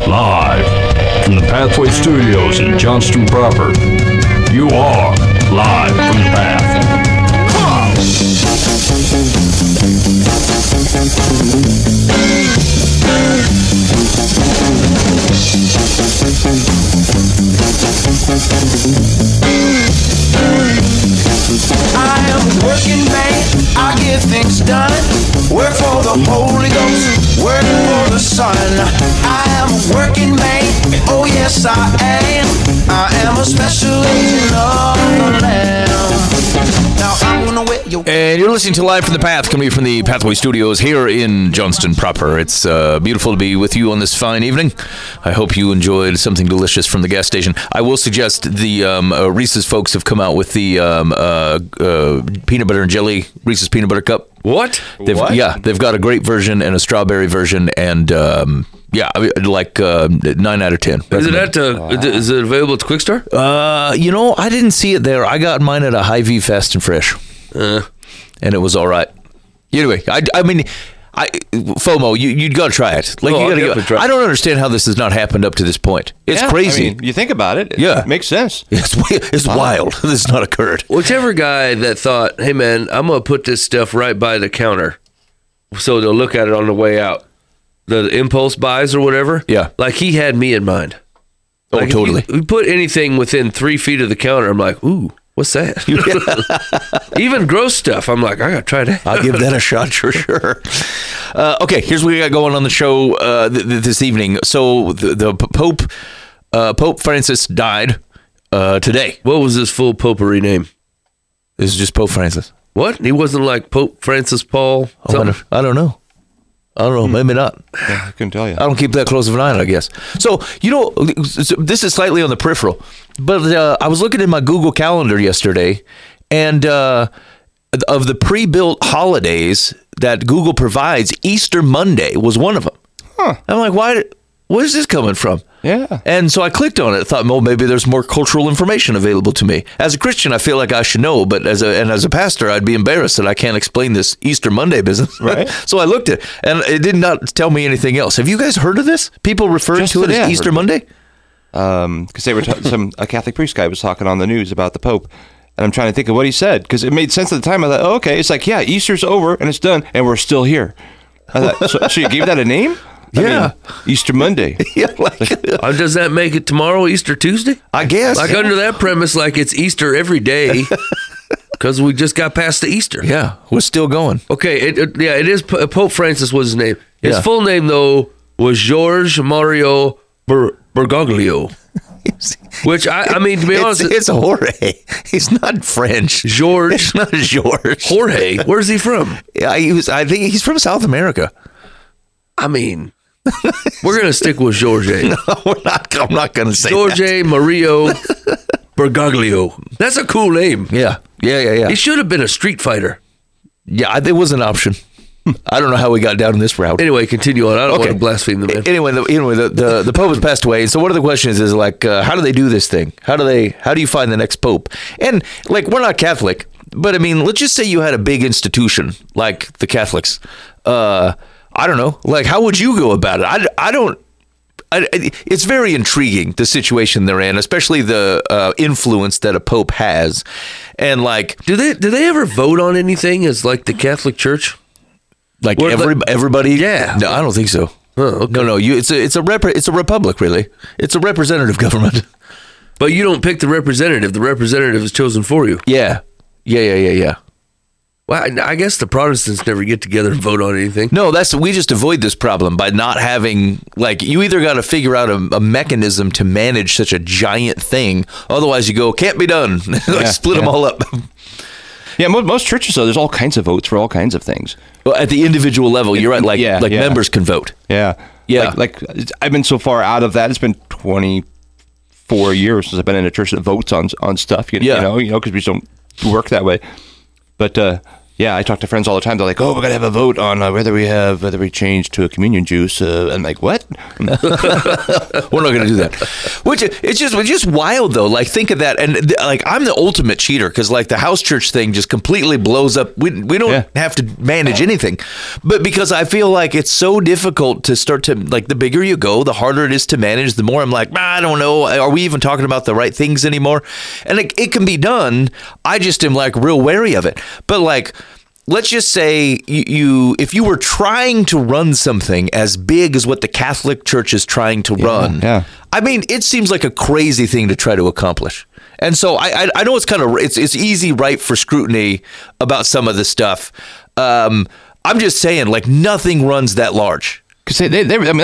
Live from the Pathway Studios in Johnston proper. You are live from the Path. I am a working man, I get things done. Work for the Holy Ghost, work for the Son. I am a working man, oh yes I am. I am a special agent of the Lamb. Now I'm gonna wear your... And you're listening to Live from the Path, coming from the Pathway Studios here in Johnston proper. It's beautiful to be with you on this fine evening. I hope you enjoyed something delicious from the gas station. I will suggest the Reese's folks have come out with the peanut butter and jelly Reese's peanut butter cup. What? Yeah, they've got a grape version and a strawberry version, and yeah, like 9 out of 10. Is it available at Quick-Start? I didn't see it there. I got mine at a Hy-Vee Fast and Fresh, and it was all right. Anyway, I mean, FOMO, you got to try it. Like, you got to try. I don't understand how this has not happened up to this point. It's crazy. I mean, you think about it. Yeah, it makes sense. It's wild. This has not occurred. Whichever guy that thought, hey man, I'm gonna put this stuff right by the counter, so they'll look at it on the way out. The impulse buys or whatever. Yeah, like he had me in mind. Oh, like totally. If you put anything within 3 feet of the counter, I'm like, ooh. What's that? Even gross stuff. I'm like, I gotta try that. I'll give that a shot for sure. Okay, here's what we got going on the show this evening. So the Pope Francis died today. What was his full popery name? This is just Pope Francis. What? He wasn't like Pope Francis Paul? I don't know. Maybe not. Yeah, I couldn't tell you. I don't keep that close of an eye on it, I guess. So, this is slightly on the peripheral, but I was looking at my Google Calendar yesterday, and of the pre-built holidays that Google provides, Easter Monday was one of them. Huh. I'm like, where's this coming from? Yeah. And so I clicked on it. I thought, well, maybe there's more cultural information available to me. As a Christian, I feel like I should know, but as a pastor, I'd be embarrassed that I can't explain this Easter Monday business. Right. So I looked at it, and it did not tell me anything else. Have you guys heard of this? People referring to it as Easter Monday? Because they were a Catholic priest guy was talking on the news about the Pope, and I'm trying to think of what he said because it made sense at the time. I thought, oh, okay, it's like, yeah, Easter's over and it's done, and we're still here. I thought, so you gave that a name? I mean, Easter Monday. Yeah, does that make it tomorrow, Easter Tuesday? I guess. Like under that premise, like it's Easter every day because we just got past the Easter. Yeah, we're still going. Okay, it is. Pope Francis was his name. His full name, though, was George Mario Bergoglio. Which, I mean, to be honest... It's Jorge. He's not French. George. It's not George. Jorge. Where's he from? Yeah, I think he's from South America. I mean... We're going to stick with Jorge. No, I'm not going to say Jorge Mario Bergoglio. That's a cool name. Yeah. He should have been a street fighter. Yeah, it was an option. I don't know how we got down this route. Anyway, continue on. I don't want to blaspheme the man. Anyway, the Pope has passed away. So one of the questions is like, how do they do this thing? How do you find the next Pope? And like, we're not Catholic, but I mean, let's just say you had a big institution like the Catholics. I don't know. Like, how would you go about it? It's very intriguing, the situation they're in, especially the influence that a pope has. And like, do they ever vote on anything as like the Catholic Church? Like everybody? Yeah. No, I don't think so. Oh, okay. No. It's a republic, really. It's a representative government. But you don't pick the representative. The representative is chosen for you. Yeah. Well, I guess the Protestants never get together and vote on anything. No, we just avoid this problem by not having, like, you either got to figure out a mechanism to manage such a giant thing. Otherwise you go, can't be done. Split them all up. Yeah, most churches, though, there's all kinds of votes for all kinds of things. Well, at the individual level, you're right. Like members can vote. Yeah. Like I've been so far out of that. It's been 24 years since I've been in a church that votes on stuff. You know, because we don't work that way. But Yeah, I talk to friends all the time. They're like, "Oh, we're gonna have a vote on whether we change to a communion juice." I'm like, "What?" We're not going to do that. Which it's just wild though. Like think of that, and like I'm the ultimate cheater because like the house church thing just completely blows up. We don't have to manage anything, but because I feel like it's so difficult to start to like the bigger you go, the harder it is to manage. The more I'm like, I don't know, are we even talking about the right things anymore? And it can be done. I just am like real wary of it. But like, let's just say if you were trying to run something as big as what the Catholic Church is trying to run, I mean, it seems like a crazy thing to try to accomplish. And so I know it's easy, right, for scrutiny about some of this stuff. I'm just saying, like, nothing runs that large. Because they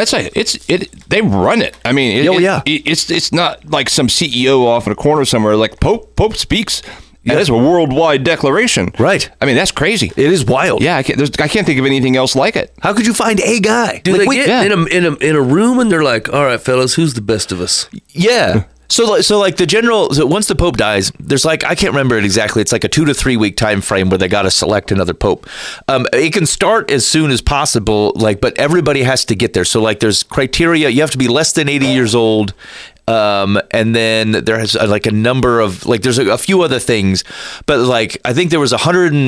run it. I mean, it's not like some CEO off in a corner somewhere. Like Pope speaks. Yeah, that's a worldwide declaration. Right. I mean, that's crazy. It is wild. Yeah, I can't think of anything else like it. How could you find a guy? Do they get in a room and they're like, all right, fellas, who's the best of us? Yeah. So like once the Pope dies, there's like, I can't remember it exactly. It's like a 2 to 3 week time frame where they got to select another Pope. It can start as soon as possible, like, but everybody has to get there. So like there's criteria. You have to be less than 80 years old. And then there's like a number of like there's a few other things, but like I think there was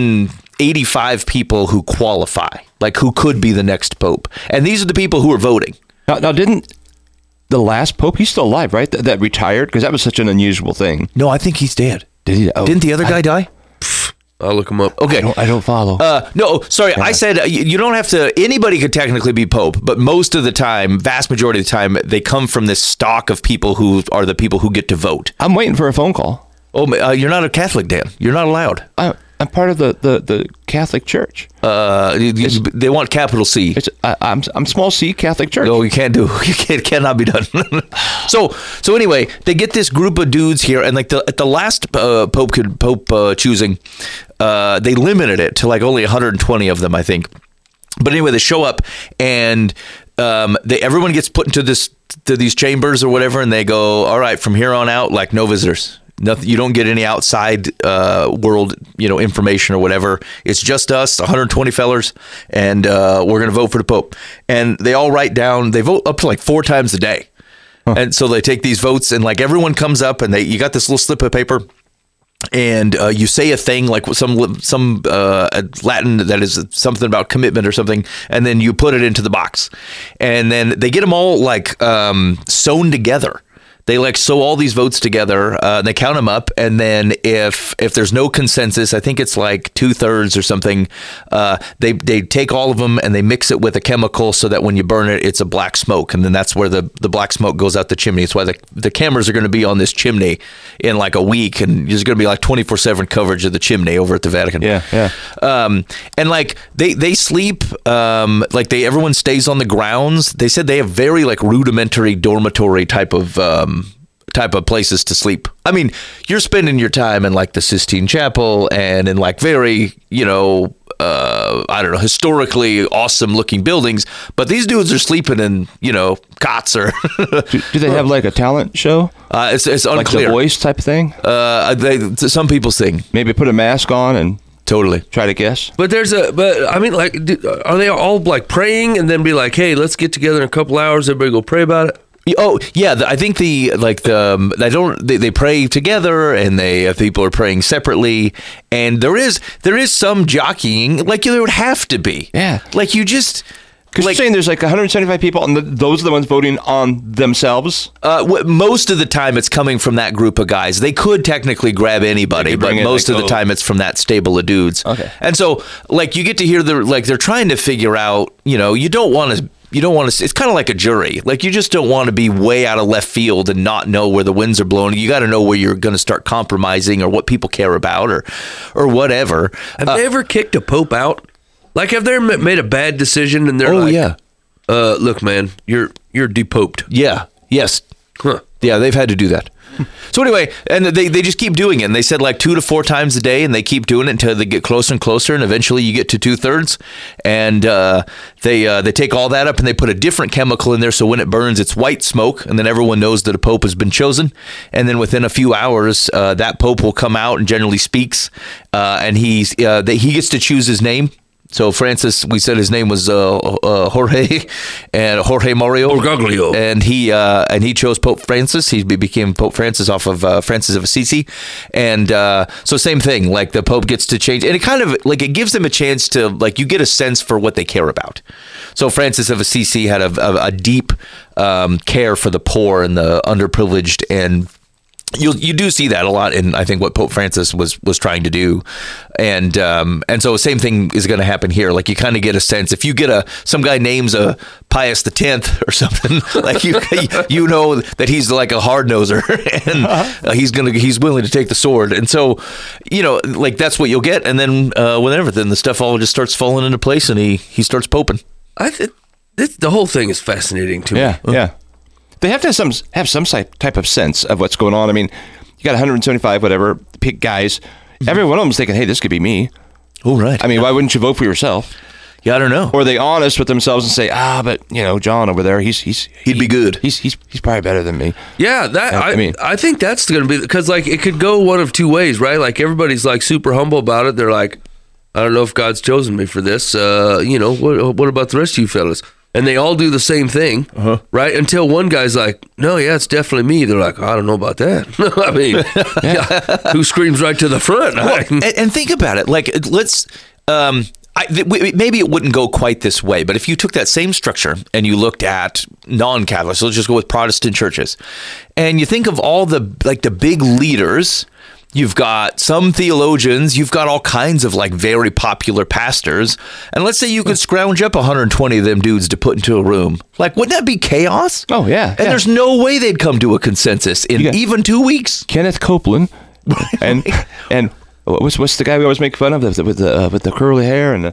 185 people who qualify, like who could be the next Pope, and these are the people who are voting. Now didn't the last Pope, he's still alive, right? That retired, because that was such an unusual thing. No, I think he's dead. Did he? Oh, didn't the other guy die? I'll look him up. Okay. I don't follow. No, sorry. Yeah. I said you don't have to, anybody could technically be Pope, but most of the time, vast majority of the time, they come from this stock of people who are the people who get to vote. I'm waiting for a phone call. Oh, you're not a Catholic, Dan. You're not allowed. I'm part of the Catholic Church. They want capital C. I'm small C Catholic Church. No, you can't do. It cannot be done. So anyway, they get this group of dudes here, and like at the last Pope choosing, they limited it to like only 120 of them, I think. But anyway, they show up, and everyone gets put into these chambers or whatever, and they go, all right, from here on out, like no visitors. Nothing. You don't get any outside world, information or whatever. It's just us, 120 fellers, and we're going to vote for the Pope. And they all write down. They vote up to like 4 times a day, and so they take these votes, and like everyone comes up, and you got this little slip of paper, and you say a thing like some Latin that is something about commitment or something, and then you put it into the box, and then they get them all like sewn together. They like sew all these votes together, and they count them up, and then if there's no consensus, I think it's like 2/3 or something, they take all of them and they mix it with a chemical so that when you burn it, it's a black smoke, and then that's where the black smoke goes out the chimney. It's why the cameras are going to be on this chimney in like a week, and there's going to be like 24/7 coverage of the chimney over at the Vatican. Yeah. And like they sleep, like everyone stays on the grounds. They said they have very like rudimentary dormitory type of places to sleep. I mean, you're spending your time in like the Sistine Chapel and in like very, I don't know, historically awesome looking buildings, but these dudes are sleeping in, cots or. do they have like a talent show? It's unclear. Like The Voice type of thing? Some people sing. Maybe put a mask on and totally try to guess. But I mean, like, are they all like praying and then be like, hey, let's get together in a couple hours, everybody go pray about it? Oh yeah, I think they pray together, and people are praying separately, and there is some jockeying, like there would have to be. Yeah, like you just. Because you're saying there's like 175 people, and those are the ones voting on themselves? Most of the time, it's coming from that group of guys. They could technically grab anybody, but most of the time, it's from that stable of dudes. Okay. And so, like, you get to hear they're trying to figure out, you don't want to. It's kind of like a jury. Like, you just don't want to be way out of left field and not know where the winds are blowing. You got to know where you're going to start compromising or what people care about or whatever. Have they ever kicked a Pope out? Like, have they made a bad decision and they're look, man, you're depoped. Yeah. Yes. Huh. Yeah, they've had to do that. So anyway, and they just keep doing it. And they said like 2 to 4 times a day, and they keep doing it until they get closer and closer, and eventually you get to 2/3. And they take all that up and they put a different chemical in there, so when it burns, it's white smoke, and then everyone knows that a pope has been chosen. And then within a few hours, that pope will come out and generally speaks, and he gets to choose his name. So Francis, we said his name was Jorge Mario Bergoglio, and he chose Pope Francis. He became Pope Francis off of Francis of Assisi, and so same thing. Like the Pope gets to change, and it kind of like it gives them a chance to like you get a sense for what they care about. So Francis of Assisi had a deep care for the poor and the underprivileged, and you do see that a lot in I think what Pope Francis was trying to do, and so same thing is going to happen here. Like you kind of get a sense if you get some guy names a Pius X or something, like you know that he's like a hard noser, and he's willing to take the sword, and so like that's what you'll get, and then whenever then the stuff all just starts falling into place, and he starts poping. The whole thing is fascinating to me. Yeah. They have to have some type of sense of what's going on. I mean, you got 175 whatever pick guys. Every one of them's thinking, "Hey, this could be me." Oh, right. I mean, why wouldn't you vote for yourself? Yeah, I don't know. Or are they honest with themselves and say, but John over there, he'd be good. He's probably better than me. Yeah, I think that's going to be because like it could go one of two ways, right? Like everybody's like super humble about it. They're like, I don't know if God's chosen me for this. What about the rest of you fellas? And they all do the same thing, right? Until one guy's like, no, yeah, it's definitely me. They're like, I don't know about that. I mean, who screams right to the front? Well, and think about it. Like, let's, maybe it wouldn't go quite this way, but if you took that same structure and you looked at non-Catholics, let's just go with Protestant churches, and you think of all the big leaders. You've got some theologians, you've got all kinds of like very popular pastors. And let's say you could scrounge up 120 of them dudes to put into a room. Like, wouldn't that be chaos? Oh, yeah. And there's no way they'd come to a consensus in even 2 weeks. Kenneth Copeland and what's the guy we always make fun of with the curly hair and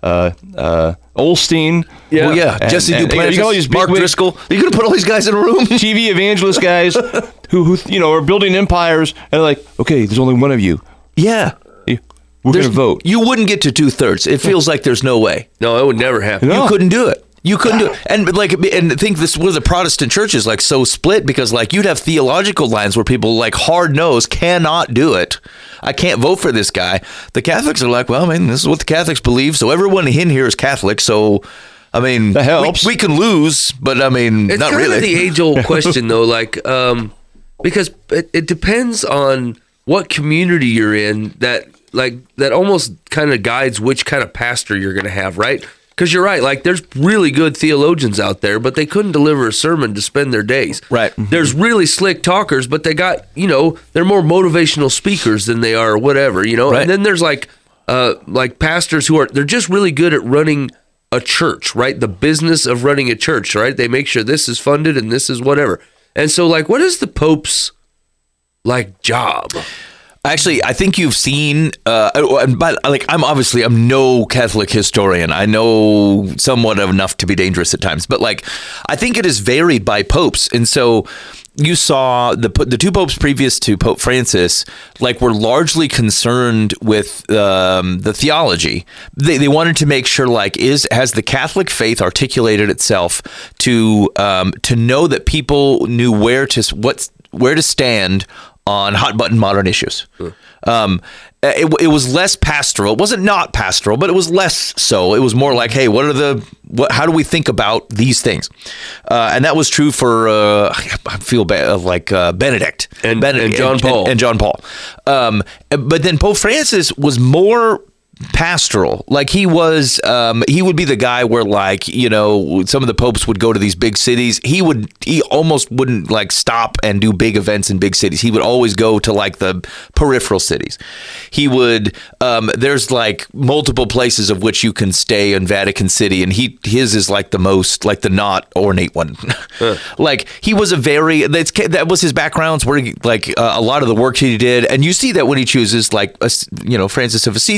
Olstein. Yeah. Well, yeah. Jesse Duplantis, Mark Driscoll. You're going to put all these guys in a room? TV evangelist guys who are building empires and they're like, okay, there's only one of you. Yeah. We're going to vote. You wouldn't get to 2/3. It feels like there's no way. No, it would never happen. No. You couldn't do it. You couldn't do it. And think this was the Protestant churches like so split because like you'd have theological lines where people like hard nose cannot do it. I can't vote for this guy. The Catholics are like, well, I mean, this is what the Catholics believe. So everyone in here is Catholic. So, I mean, that helps. We can lose, but I mean, it's not kind really. It's the age-old question though, like, because it depends on what community you're in that almost kind of guides which kind of pastor you're going to have, right? Because you're right, like there's really good theologians out there, but they couldn't deliver a sermon to spend their days. Right. Mm-hmm. There's really slick talkers, but they got, they're more motivational speakers than they are whatever, Right. And then there's like pastors they're just really good at running a church, right? The business of running a church, right? They make sure this is funded and this is whatever. And so like, what is the Pope's like job? Actually, I think you've seen, but like I'm no Catholic historian. I know somewhat enough to be dangerous at times, but like I think it is varied by popes, and so you saw the 2 popes previous to Pope Francis, like were largely concerned with the theology. They wanted to make sure, like, has the Catholic faith articulated itself to know that people knew where to stand on hot button modern issues. It was less pastoral. It wasn't not pastoral, but it was less so. It was more like, hey, how do we think about these things? And that was true for I feel bad like Benedict and John Paul and John Paul. But then Pope Francis was more pastoral. Like he would be the guy where like, some of the popes would go to these big cities. He almost wouldn't like stop and do big events in big cities. He would always go to like the peripheral cities. He would, there's like multiple places of which you can stay in Vatican City. And his is like the most, like the not ornate one. Like he was that was his backgrounds where like a lot of the work he did. And you see that when he chooses like, Francis of Assisi,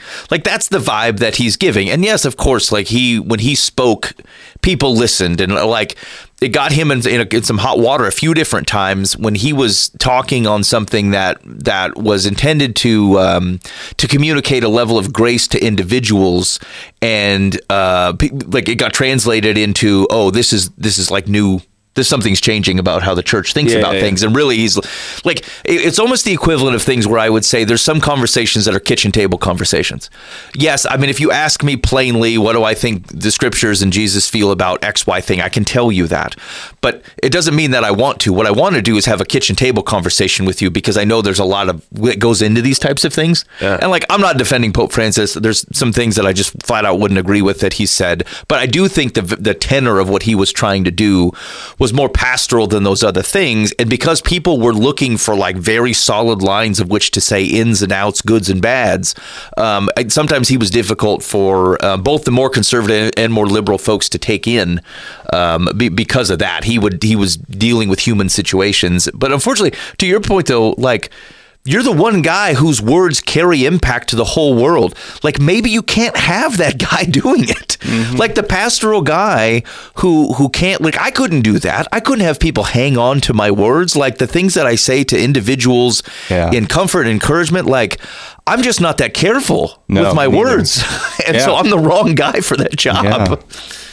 Like that's the vibe that he's giving. And yes, of course, like when he spoke, people listened, and like it got him in some hot water a few different times when he was talking on something that was intended to communicate a level of grace to individuals, and like it got translated into, oh, this is like new. There's something's changing about how the church thinks about things. And really, he's like, it's almost the equivalent of things where I would say there's some conversations that are kitchen table conversations. Yes, I mean, if you ask me plainly, what do I think the scriptures and Jesus feel about X, Y thing, I can tell you that. But it doesn't mean that I want to. What I want to do is have a kitchen table conversation with you, because I know there's a lot of that goes into these types of things. Yeah. And like, I'm not defending Pope Francis. There's some things that I just flat out wouldn't agree with that he said. But I do think the tenor of what he was trying to do was more pastoral than those other things. And because people were looking for like very solid lines of which to say ins and outs, goods and bads, sometimes he was difficult for both the more conservative and more liberal folks to take in because of that. He was dealing with human situations. But unfortunately, to your point though, like, you're the one guy whose words carry impact to the whole world. Like, maybe you can't have that guy doing it. Mm-hmm. Like the pastoral guy who can't, like, I couldn't do that. I couldn't have people hang on to my words. Like the things that I say to individuals in comfort and encouragement, like, I'm just not that careful with my words. And so I'm the wrong guy for that job.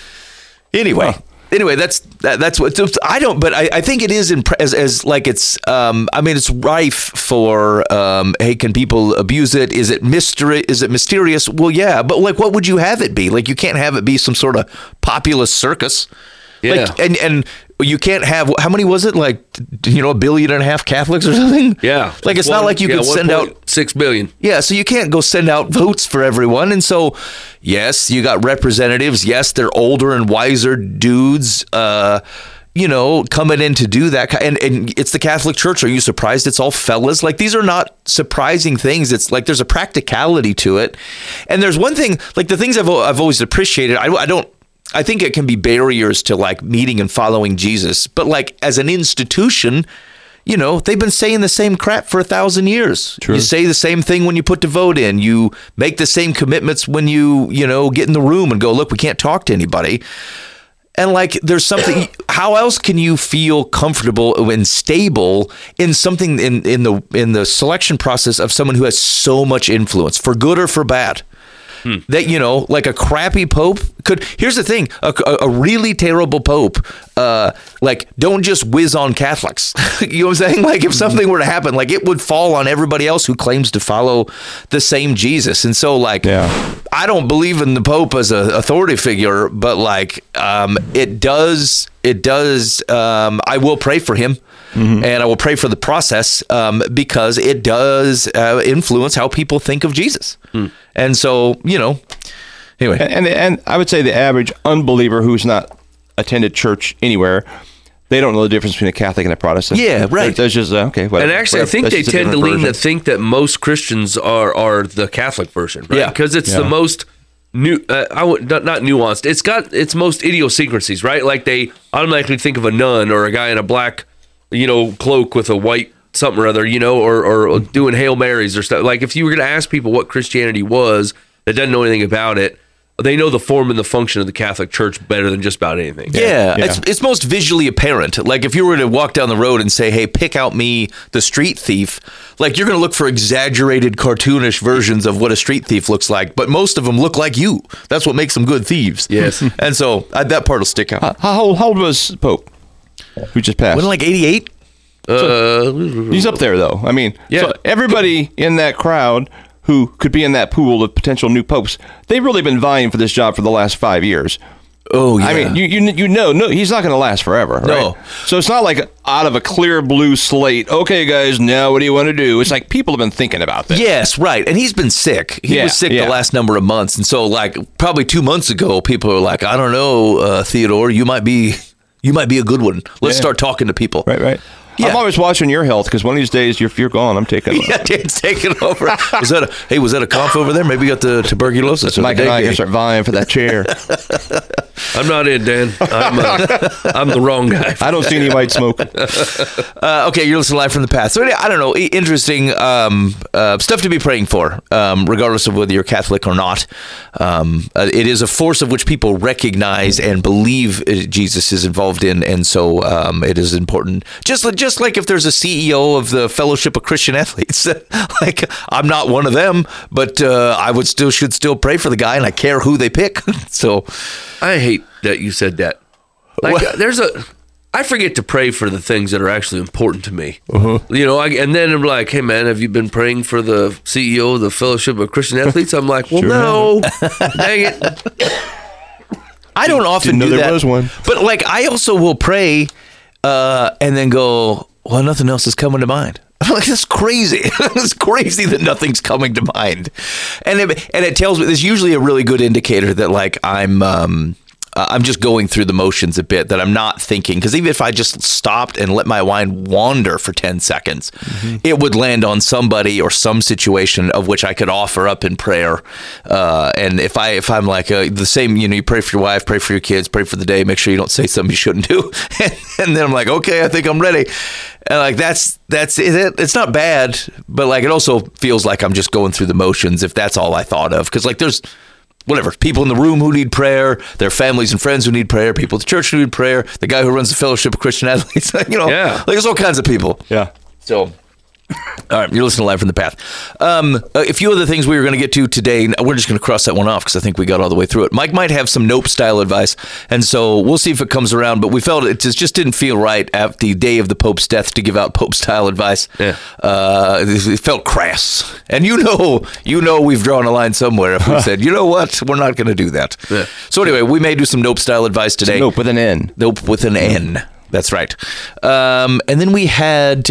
Anyway. Anyway, that's what I don't. But I think it is as like it's. I mean, it's rife for. Hey, can people abuse it? Is it mystery? Is it mysterious? Well, yeah. But like, what would you have it be? Like, you can't have it be some sort of populist circus. Yeah. Like, and you can't have, how many was it? Like, 1.5 billion Catholics or something? Yeah. Like, it's not like you could send out 6 billion. Yeah. So you can't go send out votes for everyone. And so, yes, you got representatives. Yes, they're older and wiser dudes, coming in to do that. And it's the Catholic Church. Are you surprised it's all fellas? Like, these are not surprising things. It's like there's a practicality to it. And there's one thing, like the things I've always appreciated, I think it can be barriers to like meeting and following Jesus, but like as an institution, they've been saying the same crap for 1,000 years. True. You say the same thing when you put the vote in. You make the same commitments when you get in the room and go, look, we can't talk to anybody. And like, there's something, how else can you feel comfortable and stable in something in the selection process of someone who has so much influence, for good or for bad? That, like a crappy pope could. Here's the thing, a really terrible pope, like, don't just whiz on Catholics. You know what I'm saying? Like, if something were to happen, like, it would fall on everybody else who claims to follow the same Jesus. And so, like, I don't believe in the Pope as an authority figure, but like, it does. I will pray for him. Mm-hmm. And I will pray for the process because it does influence how people think of Jesus. And so, anyway. And I would say the average unbeliever who's not attended church anywhere, they don't know the difference between a Catholic and a Protestant. Yeah, right. There's just, okay, whatever. And actually, I think they tend to lean to think that most Christians are the Catholic version, right? Yeah. Because it's the most new, not nuanced. It's most idiosyncrasies, right? Like, they automatically think of a nun or a guy in a black cloak with a white something or other, or doing Hail Marys or stuff. Like, if you were going to ask people what Christianity was that doesn't know anything about it, they know the form and the function of the Catholic Church better than just about anything. Yeah. It's most visually apparent. Like, if you were to walk down the road and say, hey, pick out me the street thief, like, you're going to look for exaggerated, cartoonish versions of what a street thief looks like, but most of them look like you. That's what makes them good thieves. Yes. And so that part will stick out. How old was Pope? Who just passed? Wasn't like 88? He's up there, though. I mean, so everybody in that crowd who could be in that pool of potential new popes, they've really been vying for this job for the last 5 years. Oh, yeah. I mean, no, he's not going to last forever, right? No. So it's not like out of a clear blue slate, okay, guys, now what do you want to do? It's like people have been thinking about this. Yes, right. And he's been sick. He was sick the last number of months. And so, like, probably 2 months ago, people were like, I don't know, Theodore, you might be a good one. Let's start talking to people. Right. Yeah. I'm always watching your health because one of these days, if you're gone, I'm taking over. Yeah, Dan's taking over. Was that a cough over there? Maybe you got the tuberculosis. Mike and I can start vying for that chair. I'm not in, Dan. I'm the wrong guy. I don't see any white smoke. Okay, you're listening live from the path. So I don't know, interesting stuff to be praying for, regardless of whether you're Catholic or not. It is a force of which people recognize and believe Jesus is involved in, and so it is important. Just like if there's a CEO of the Fellowship of Christian Athletes, like I'm not one of them, but I should still pray for the guy, and I care who they pick. So I hate that you said that. Like I forget to pray for the things that are actually important to me. You know, and then I'm like, hey man, have you been praying for the CEO of the Fellowship of Christian Athletes? I'm like, well, no. Dang it. I don't often Didn't know do there that. was one. But like I also will pray and then go, well, nothing else is coming to mind. I'm like, that's crazy. It's crazy that nothing's coming to mind. And it tells me, there's usually a really good indicator that like I'm just going through the motions a bit, that I'm not thinking. Because even if I just stopped and let my mind wander for 10 seconds, it would land on somebody or some situation of which I could offer up in prayer. And if I'm like the same, you pray for your wife, pray for your kids, pray for the day, make sure you don't say something you shouldn't do. And then I'm like, okay, I think I'm ready. And like that's it. It's not bad, but like it also feels like I'm just going through the motions if that's all I thought of. Because like there's whatever, people in the room who need prayer, their families and friends who need prayer, people at the church who need prayer, the guy who runs the Fellowship of Christian Athletes, like there's all kinds of people. Yeah. So, all right, you're listening live from the path. A few other things we were going to get to today. We're just going to cross that one off because I think we got all the way through it. Mike might have some Nope style advice, and so we'll see if it comes around. But we felt it just didn't feel right at the day of the Pope's death to give out Pope style advice. Yeah. It felt crass, and you know we've drawn a line somewhere if we said, you know what, we're not going to do that. Yeah. So anyway, we may do some Nope style advice today. Nope with an N. Nope with an N. That's right. And then we had,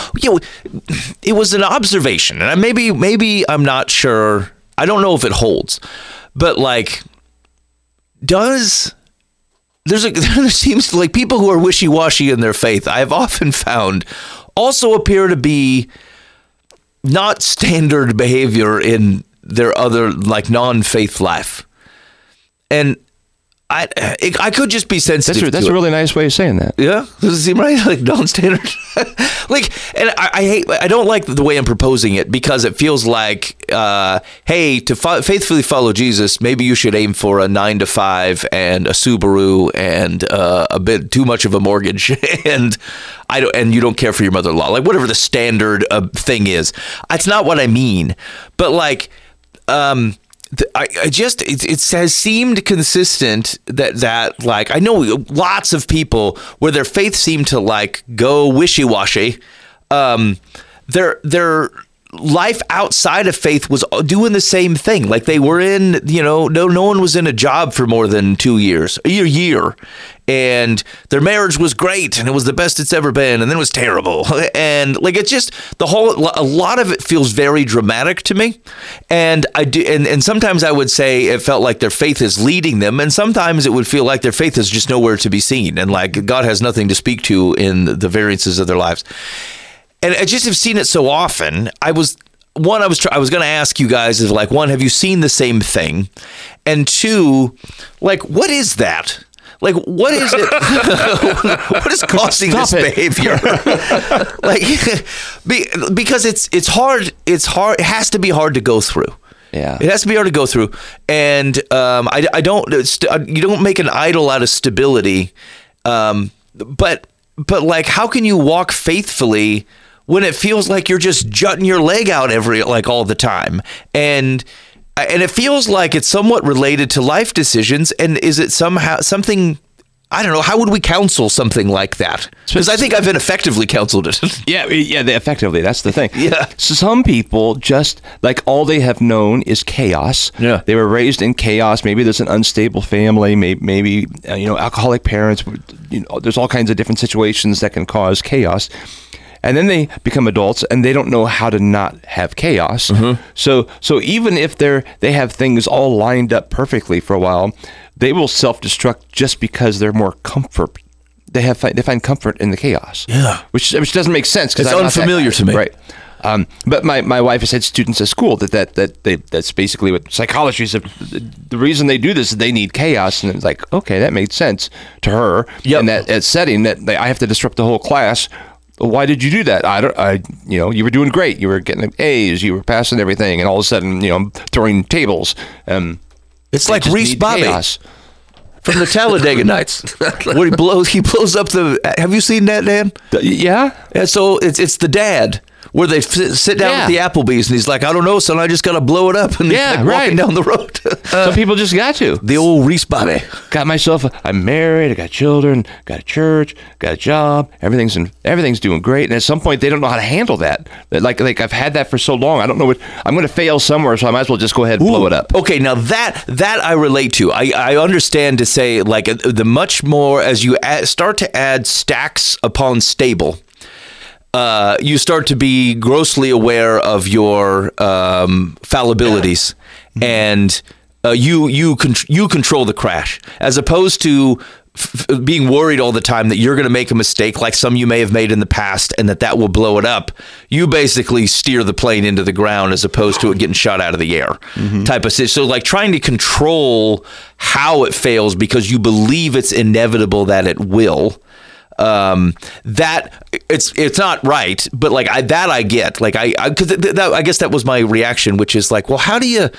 it was an observation, and maybe I'm not sure. I don't know if it holds, but like, there seems like people who are wishy-washy in their faith, I've often found, also appear to be not standard behavior in their other like non-faith life, and I could just be sensitive. That's a really nice way of saying that. Yeah, does it seem right? Like non-standard. Like, and I don't like the way I'm proposing it because it feels like, hey, to faithfully follow Jesus, maybe you should aim for a 9-to-5 and a Subaru and a bit too much of a mortgage, and you don't care for your mother-in-law, like whatever the standard thing is. That's not what I mean, but like. It has seemed consistent that like I know lots of people where their faith seemed to like go wishy-washy. Their life outside of faith was doing the same thing. Like they were in, no one was in a job for more than 2 years, a year. And their marriage was great and it was the best it's ever been. And then it was terrible. And like, it's just a lot of it feels very dramatic to me. And I do. And sometimes I would say it felt like their faith is leading them. And sometimes it would feel like their faith is just nowhere to be seen. And like God has nothing to speak to in the variances of their lives. And I just have seen it so often. I was going to ask you guys is like, one, have you seen the same thing? And two, like, what is that? Like, what is it? What is causing this behavior? Like, because it's hard. It's hard. It has to be hard to go through. Yeah, it has to be hard to go through. And I don't. You don't make an idol out of stability. But like, how can you walk faithfully when it feels like you're just jutting your leg out all the time? And it feels like it's somewhat related to life decisions. And is it somehow something, I don't know, how would we counsel something like that? Because I think I've ineffectively counseled it. Yeah, effectively. That's the thing. Yeah. So some people just, like, all they have known is chaos. Yeah. They were raised in chaos. Maybe there's an unstable family, maybe alcoholic parents. There's all kinds of different situations that can cause chaos. And then they become adults and they don't know how to not have chaos. Mm-hmm. So even if they have things all lined up perfectly for a while, they will self-destruct just because they're more comfort. they find comfort in the chaos. Yeah. which doesn't make sense. It's unfamiliar to me. Right. But my wife has had students at school that's basically what psychology is. The reason they do this is they need chaos, and it's like, okay, that made sense to her. Yep. In that setting that I have to disrupt the whole class. Why did you do that? You were doing great. You were getting A's. You were passing everything, and all of a sudden, throwing tables. It's like just Reese need Bobby chaos. from the Talladega Nights. When he blows up the. Have you seen that, Dan? Yeah. Yeah, so it's the dad where they sit down at the Applebee's and he's like, I don't know, son, I just got to blow it up. And he's like walking down the road. Some people just got to. The old Reese Bobby. I'm married, I got children, got a church, got a job, everything's doing great. And at some point they don't know how to handle that. Like I've had that for so long. I don't know I'm going to fail somewhere, so I might as well just go ahead and blow it up. Okay, now that I relate to. I understand to say, like, the much more as you start to add stacks upon stable, you start to be grossly aware of your fallibilities, and you control the crash, as opposed to being worried all the time that you're going to make a mistake like some you may have made in the past and that will blow it up. You basically steer the plane into the ground as opposed to it getting shot out of the air type of situation. So like trying to control how it fails because you believe it's inevitable that it will. That it's not right, but like I get, like I guess that was my reaction, which is like, well, how do you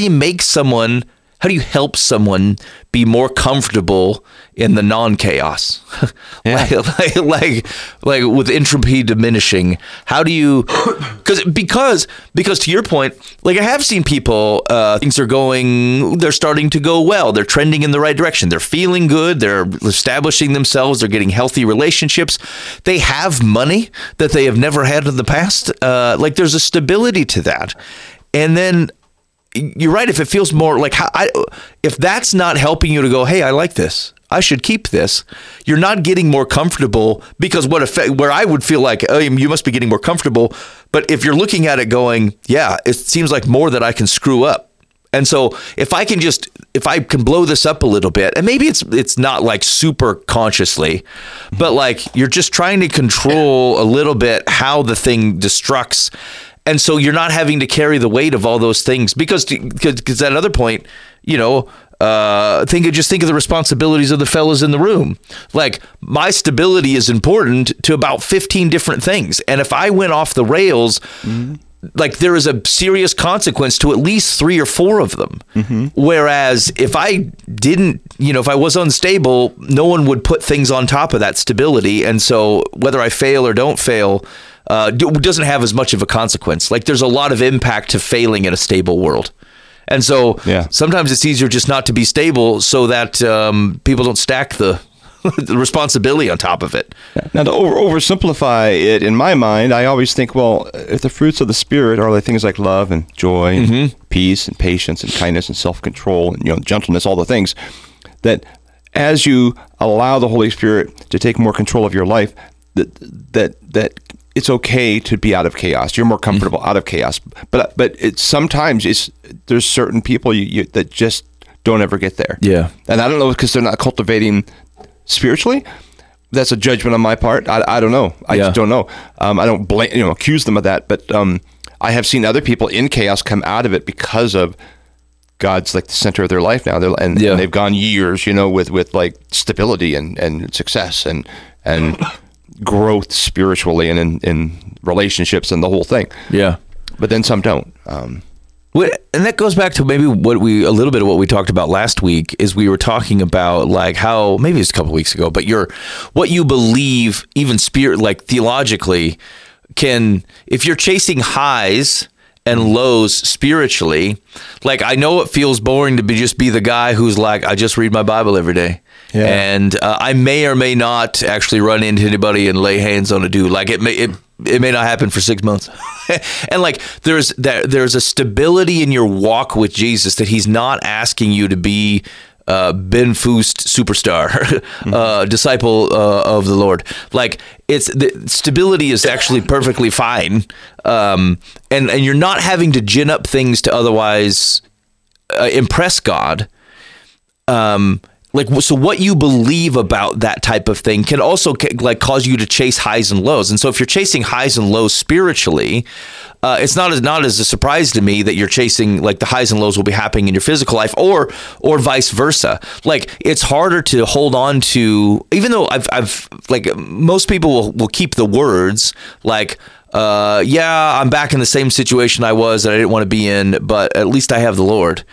help someone be more comfortable in the non-chaos? like with entropy diminishing, how do you, because to your point, like I have seen people, they're starting to go well, they're trending in the right direction, they're feeling good, they're establishing themselves, they're getting healthy relationships, they have money that they have never had in the past, like there's a stability to that. And then you're right. If it feels more like if that's not helping you to go, hey, I like this, I should keep this, you're not getting more comfortable, because where I would feel like, oh, you must be getting more comfortable. But if you're looking at it going, yeah, it seems like more that I can screw up. And so if I can blow this up a little bit, and maybe it's not like super consciously, but like you're just trying to control a little bit how the thing destructs. And so you're not having to carry the weight of all those things, because at another point, think of the responsibilities of the fellas in the room. Like, my stability is important to about 15 different things. And if I went off the rails, like there is a serious consequence to at least 3 or 4 of them. Whereas if I didn't, if I was unstable, no one would put things on top of that stability. And so whether I fail or don't fail, doesn't have as much of a consequence. Like there's a lot of impact to failing in a stable world. And so sometimes it's easier just not to be stable so that people don't stack the responsibility on top of it. Now, to oversimplify it, in my mind, I always think, well, if the fruits of the Spirit are like things like love and joy and peace and patience and kindness and self-control and gentleness, all the things, that as you allow the Holy Spirit to take more control of your life, that it's okay to be out of chaos. You're more comfortable out of chaos. But there's certain people that just don't ever get there. Yeah. And I don't know, because they're not cultivating spiritually. That's a judgment on my part. I don't know. I just don't know. I don't accuse them of that. But I have seen other people in chaos come out of it because of God's like the center of their life now. And they've gone years, with like stability and success and growth spiritually and in relationships and the whole thing. Yeah. But then some don't. And that goes back to maybe a little bit of what we talked about last week, is we were talking about like how, maybe it's a couple weeks ago, but what you believe, even theologically, if you're chasing highs and lows spiritually, like I know it feels boring to just be the guy who's like, I just read my Bible every day. Yeah. And I may or may not actually run into anybody and lay hands on a dude. Like it may not happen for 6 months. And like there's a stability in your walk with Jesus that he's not asking you to be Ben Foost superstar, disciple of the Lord. Like the stability is actually perfectly fine. And you're not having to gin up things to otherwise impress God. Like, so what you believe about that type of thing can also like cause you to chase highs and lows. And so if you're chasing highs and lows spiritually, it's not as a surprise to me that you're chasing like the highs and lows will be happening in your physical life, or vice versa. Like, it's harder to hold on to, even though I've like most people will keep the words like, yeah, I'm back in the same situation I was that I didn't want to be in, but at least I have the Lord.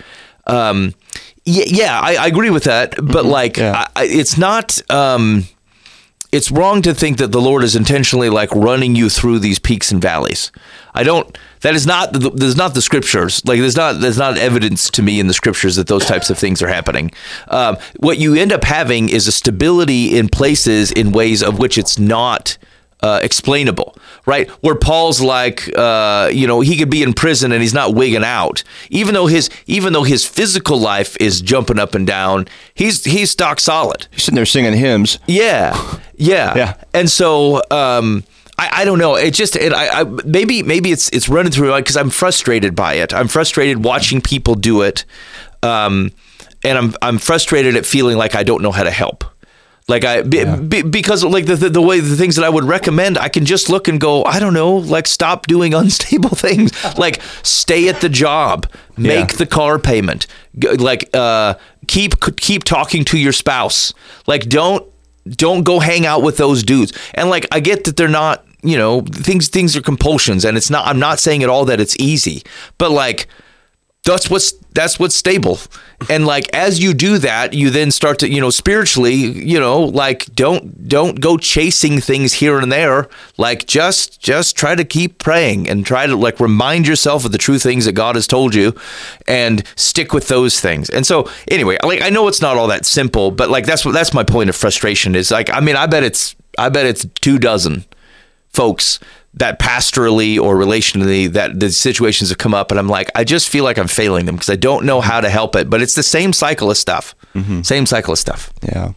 Yeah, I agree with that, but it's not. It's wrong to think that the Lord is intentionally like running you through these peaks and valleys. That is not the scriptures. Like, there's not evidence to me in the scriptures that those types of things are happening. What you end up having is a stability in places in ways of which it's not explainable, right? Where Paul's like, he could be in prison and he's not wigging out, even though his physical life is jumping up and down. He's stock solid. He's sitting there singing hymns. Yeah. And so, I don't know. It just, maybe it's running through because I'm frustrated by it. I'm frustrated watching people do it, and I'm frustrated at feeling like I don't know how to help. Like because like the way the things that I would recommend, I can just look and go, I don't know, like stop doing unstable things, like stay at the job, make the car payment, like keep talking to your spouse, like don't go hang out with those dudes. And like I get that they're not, things are compulsions, and it's not. I'm not saying at all that it's easy, but like that's what's stable. And like as you do that, you then start to spiritually like don't go chasing things here and there. Like just try to keep praying and try to like remind yourself of the true things that God has told you and stick with those things. And so anyway, like I know it's not all that simple, but like that's my point of frustration is like, I mean, I bet it's 24 folks that pastorally or relationally that the situations have come up, and I'm like, I just feel like I'm failing them because I don't know how to help it. But it's the same cycle of stuff. Mm-hmm. Same cycle of stuff. Yeah.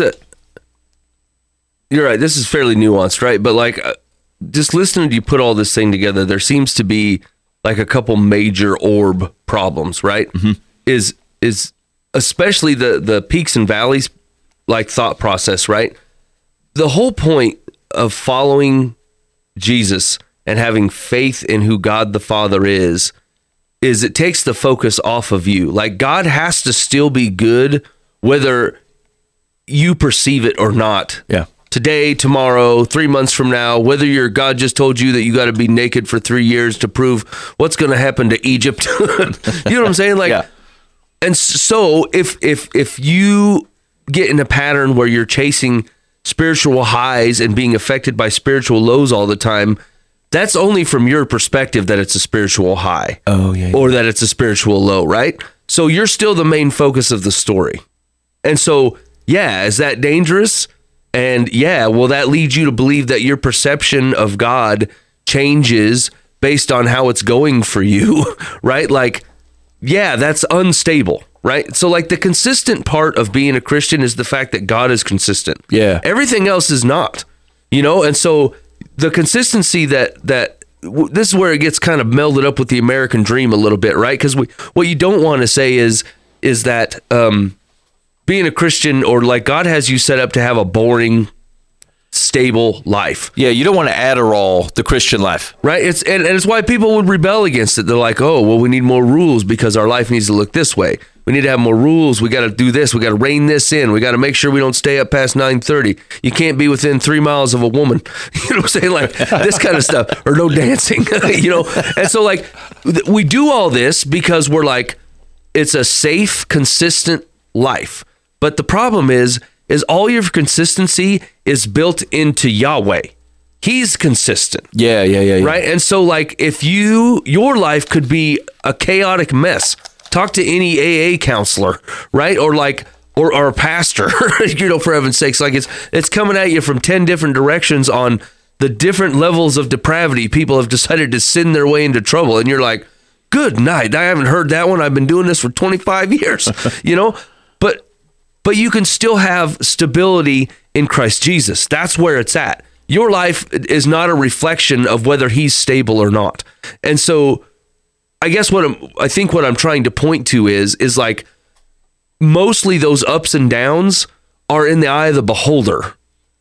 You're right. This is fairly nuanced, right? But like, just listening to you put all this thing together, there seems to be like a couple major orb problems, right? Mm-hmm. Is especially the peaks and valleys, like thought process, right? The whole point of following Jesus and having faith in who God the Father is it takes the focus off of you. Like, God has to still be good whether you perceive it or not. Yeah. Today, tomorrow, 3 months from now, whether your God just told you that you got to be naked for 3 years to prove what's going to happen to Egypt. You know what I'm saying? Like, and so if you get in a pattern where you're chasing spiritual highs and being affected by spiritual lows all the time, that's only from your perspective that it's a spiritual high. Oh, yeah. Or that it's a spiritual low, right? So you're still the main focus of the story. And so, is that dangerous? And will that lead you to believe that your perception of God changes based on how it's going for you, right? Like, that's unstable. Right? So like the consistent part of being a Christian is the fact that God is consistent. Yeah. Everything else is not, and so the consistency that this is where it gets kind of melded up with the American dream a little bit, right? Because what you don't want to say is that being a Christian or like God has you set up to have a boring, stable life. Yeah, you don't want to Adderall the Christian life. Right? It's why people would rebel against it. They're like, oh, well, we need more rules because our life needs to look this way. We need to have more rules. We got to do this. We got to rein this in. We got to make sure we don't stay up past 9:30. You can't be within 3 miles of a woman. You know what I'm saying? Like this kind of stuff, or no dancing, And so like we do all this because we're like, it's a safe, consistent life. But the problem is all your consistency is built into Yahweh. He's consistent. Yeah. Right? And so like if your life could be a chaotic mess, talk to any AA counselor, right? Or like, or a pastor, for heaven's sakes, like it's coming at you from 10 different directions on the different levels of depravity. People have decided to sin their way into trouble. And you're like, good night. I haven't heard that one. I've been doing this for 25 years, but you can still have stability in Christ Jesus. That's where it's at. Your life is not a reflection of whether he's stable or not. And so I guess what I'm trying to point to is like mostly those ups and downs are in the eye of the beholder.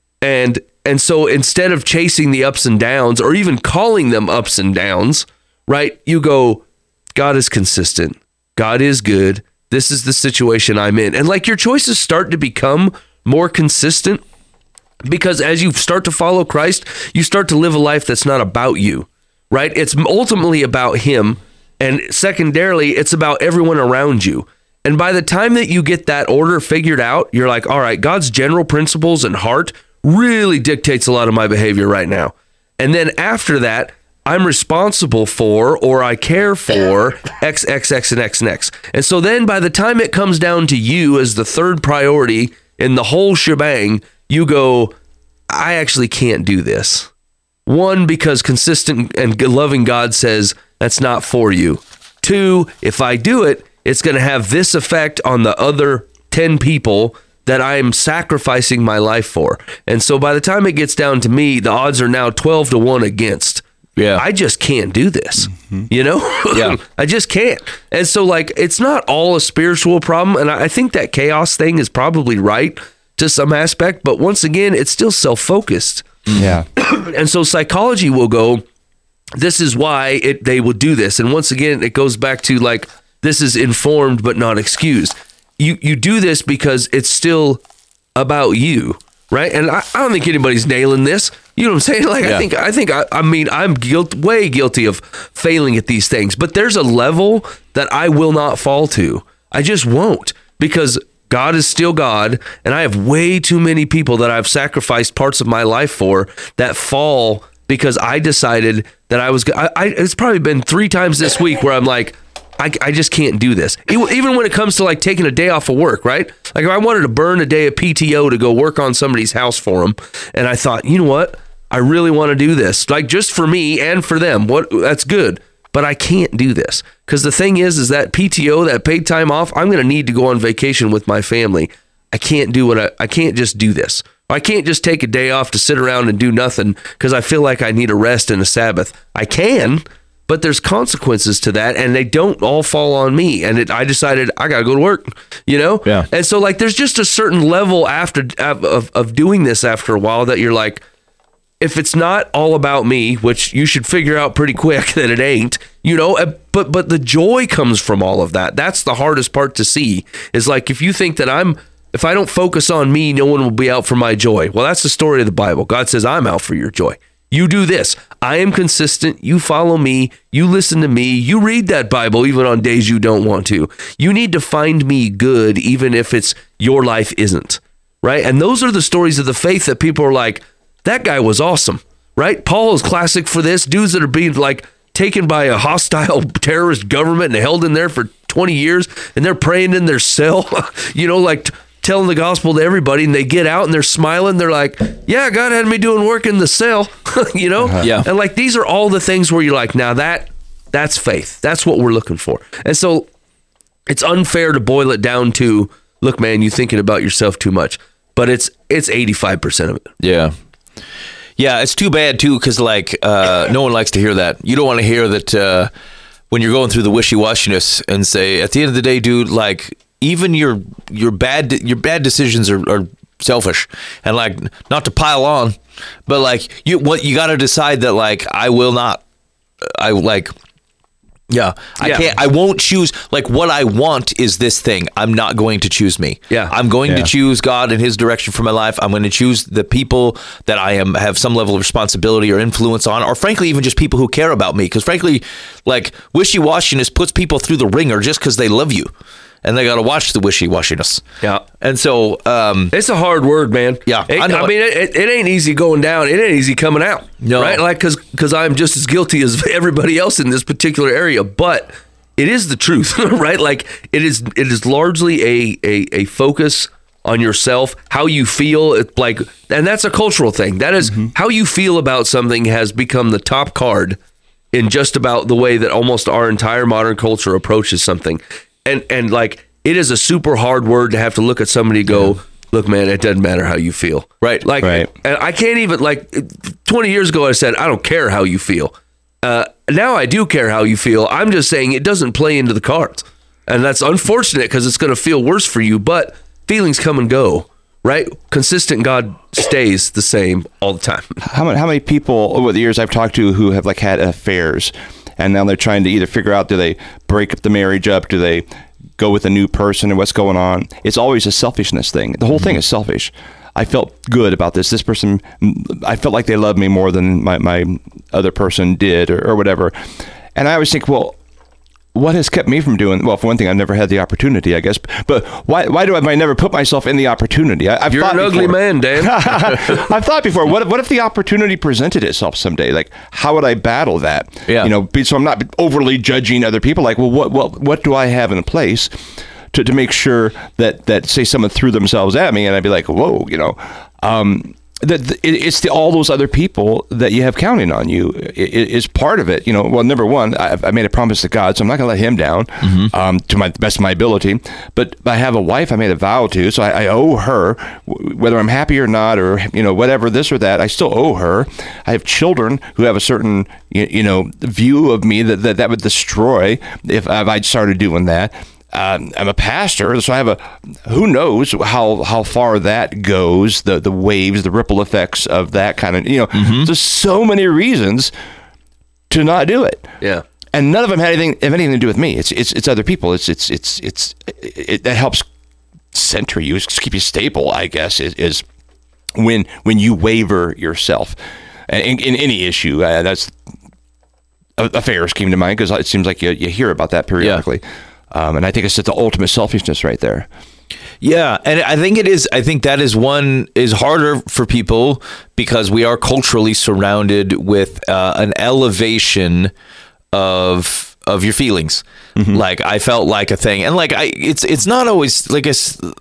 And so instead of chasing the ups and downs or even calling them ups and downs, right? You go, God is consistent. God is good. This is the situation I'm in. And like your choices start to become more consistent because as you start to follow Christ, you start to live a life that's not about you, right? It's ultimately about him. And secondarily, it's about everyone around you. And by the time that you get that order figured out, you're like, all right, God's general principles and heart really dictates a lot of my behavior right now. And then after that, I'm responsible for, or I care for X, X, X, and X, and X. And so then by the time it comes down to you as the third priority in the whole shebang, you go, I actually can't do this. One, because consistent and loving God says that's not for you. Two, if I do it, it's going to have this effect on the other 10 people that I'm sacrificing my life for. And so by the time it gets down to me, the odds are now 12-1 against. Yeah. I just can't do this, you know? Yeah. I just can't. And so like, it's not all a spiritual problem. And I think that chaos thing is probably right to some aspect, but once again, it's still self-focused. Yeah. And so psychology will go, this is why they will do this. And once again, it goes back to like, this is informed, but not excused. You do this because it's still about you, right? And I don't think anybody's nailing this. You know what I'm saying? Like, Yeah. I mean, I'm way guilty of failing at these things, but there's a level that I will not fall to. I just won't, because God is still God, and I have way too many people that I've sacrificed parts of my life for that fall because I decided that I was. It's probably been 3 times this week where I'm like, I just can't do this. Even when it comes to like taking a day off of work, right? Like if I wanted to burn a day of PTO to go work on somebody's house for them, and I thought, you know what? I really want to do this, like just for me and for them. That's good, but I can't do this because the thing is that PTO, that paid time off, I'm going to need to go on vacation with my family. I can't do I can't just do this. I can't just take a day off to sit around and do nothing because I feel like I need a rest and a Sabbath. I can, but there's consequences to that, and they don't all fall on me. And I decided I got to go to work, you know? Yeah. And so like, there's just a certain level of doing this after a while that you're like, if it's not all about me, which you should figure out pretty quick that it ain't, you know, but the joy comes from all of that. That's the hardest part to see, is like, if you think that if I don't focus on me, no one will be out for my joy. Well, that's the story of the Bible. God says, I'm out for your joy. You do this. I am consistent. You follow me. You listen to me. You read that Bible even on days you don't want to. You need to find me good, even if it's your life isn't, right? And those are the stories of the faith that people are like, that guy was awesome, right? Paul is classic for this. Dudes that are being like taken by a hostile terrorist government and held in there for 20 years, and they're praying in their cell, you know, like telling the gospel to everybody, and they get out and they're smiling. They're like, yeah, God had me doing work in the cell, you know? Yeah. And like, these are all the things where you're like, now that's faith. That's what we're looking for. And so it's unfair to boil it down to, look, man, you're thinking about yourself too much, but it's 85% of it. Yeah. Yeah, it's too bad, too, because, like, no one likes to hear that. You don't want to hear that when you're going through the wishy-washiness and say, at the end of the day, dude, like, even your bad decisions are selfish. And, like, not to pile on, but, like, you got to decide that, like, I will not. I can't. I won't choose. Like, what I want is this thing. I'm not going to choose me. Yeah. I'm going to choose God and His direction for my life. I'm going to choose the people that I have some level of responsibility or influence on, or frankly, even just people who care about me. Because frankly, like, wishy-washiness puts people through the ringer just because they love you, and they got to watch the wishy-washiness. Yeah. And so, it's a hard word, man. Yeah, I I know mean, it ain't easy going down. It ain't easy coming out. No. Right? Like, because I'm just as guilty as everybody else in this particular area. But it is the truth, right? Like, it is largely a focus on yourself, how you feel. It's like, and that's a cultural thing. That is how you feel about something has become the top card in just about the way that almost our entire modern culture approaches something. And like, it is a super hard word to have to look at somebody and go, look, man, it doesn't matter how you feel. Right. Like, Right. and I can't even, like, 20 years ago, I said, I don't care how you feel. Now I do care how you feel. I'm just saying it doesn't play into the cards. And that's unfortunate because it's going to feel worse for you, but feelings come and go, right? Consistent God stays the same all the time. How many people over the years I've talked to who have like had affairs, and now they're trying to either figure out, do they break up the marriage up? Do they go with a new person, and what's going on? It's always a selfishness thing. The whole thing is selfish. I felt good about this. This person, I felt like they loved me more than my other person did, or whatever. And I always think, well, what has kept me from doing? Well, for one thing, I've never had the opportunity, I guess. But why do I never put myself in the opportunity? I've You're thought an ugly before. man, Dan. I've thought before. What if the opportunity presented itself someday? Like, how would I battle that? Yeah. So I'm not overly judging other people. Like, well, what do I have in place to make sure that say someone threw themselves at me, and I'd be like, whoa, it's all those other people that you have counting on you is part of it. Well, number one, I made a promise to God, so I'm not going to let him down to my best of my ability. But I have a wife I made a vow to, so I owe her, whether I'm happy or not, or whatever, this or that, I still owe her. I have children who have a certain view of me that would destroy if I started doing that. I'm a pastor, so I have who knows how far that goes, the waves, the ripple effects of that kind of, there's so many reasons to not do it. Yeah. And none of them have anything to do with me. It's other people. That helps center you, keep you stable, I guess, is when you waver yourself. And in any issue, that's affairs came to mind, because it seems like you hear about that periodically. Yeah. And I think it's the ultimate selfishness right there. Yeah, and I think that is harder for people because we are culturally surrounded with an elevation of your feelings. Mm-hmm. Like, I felt like a thing, and like it's not always like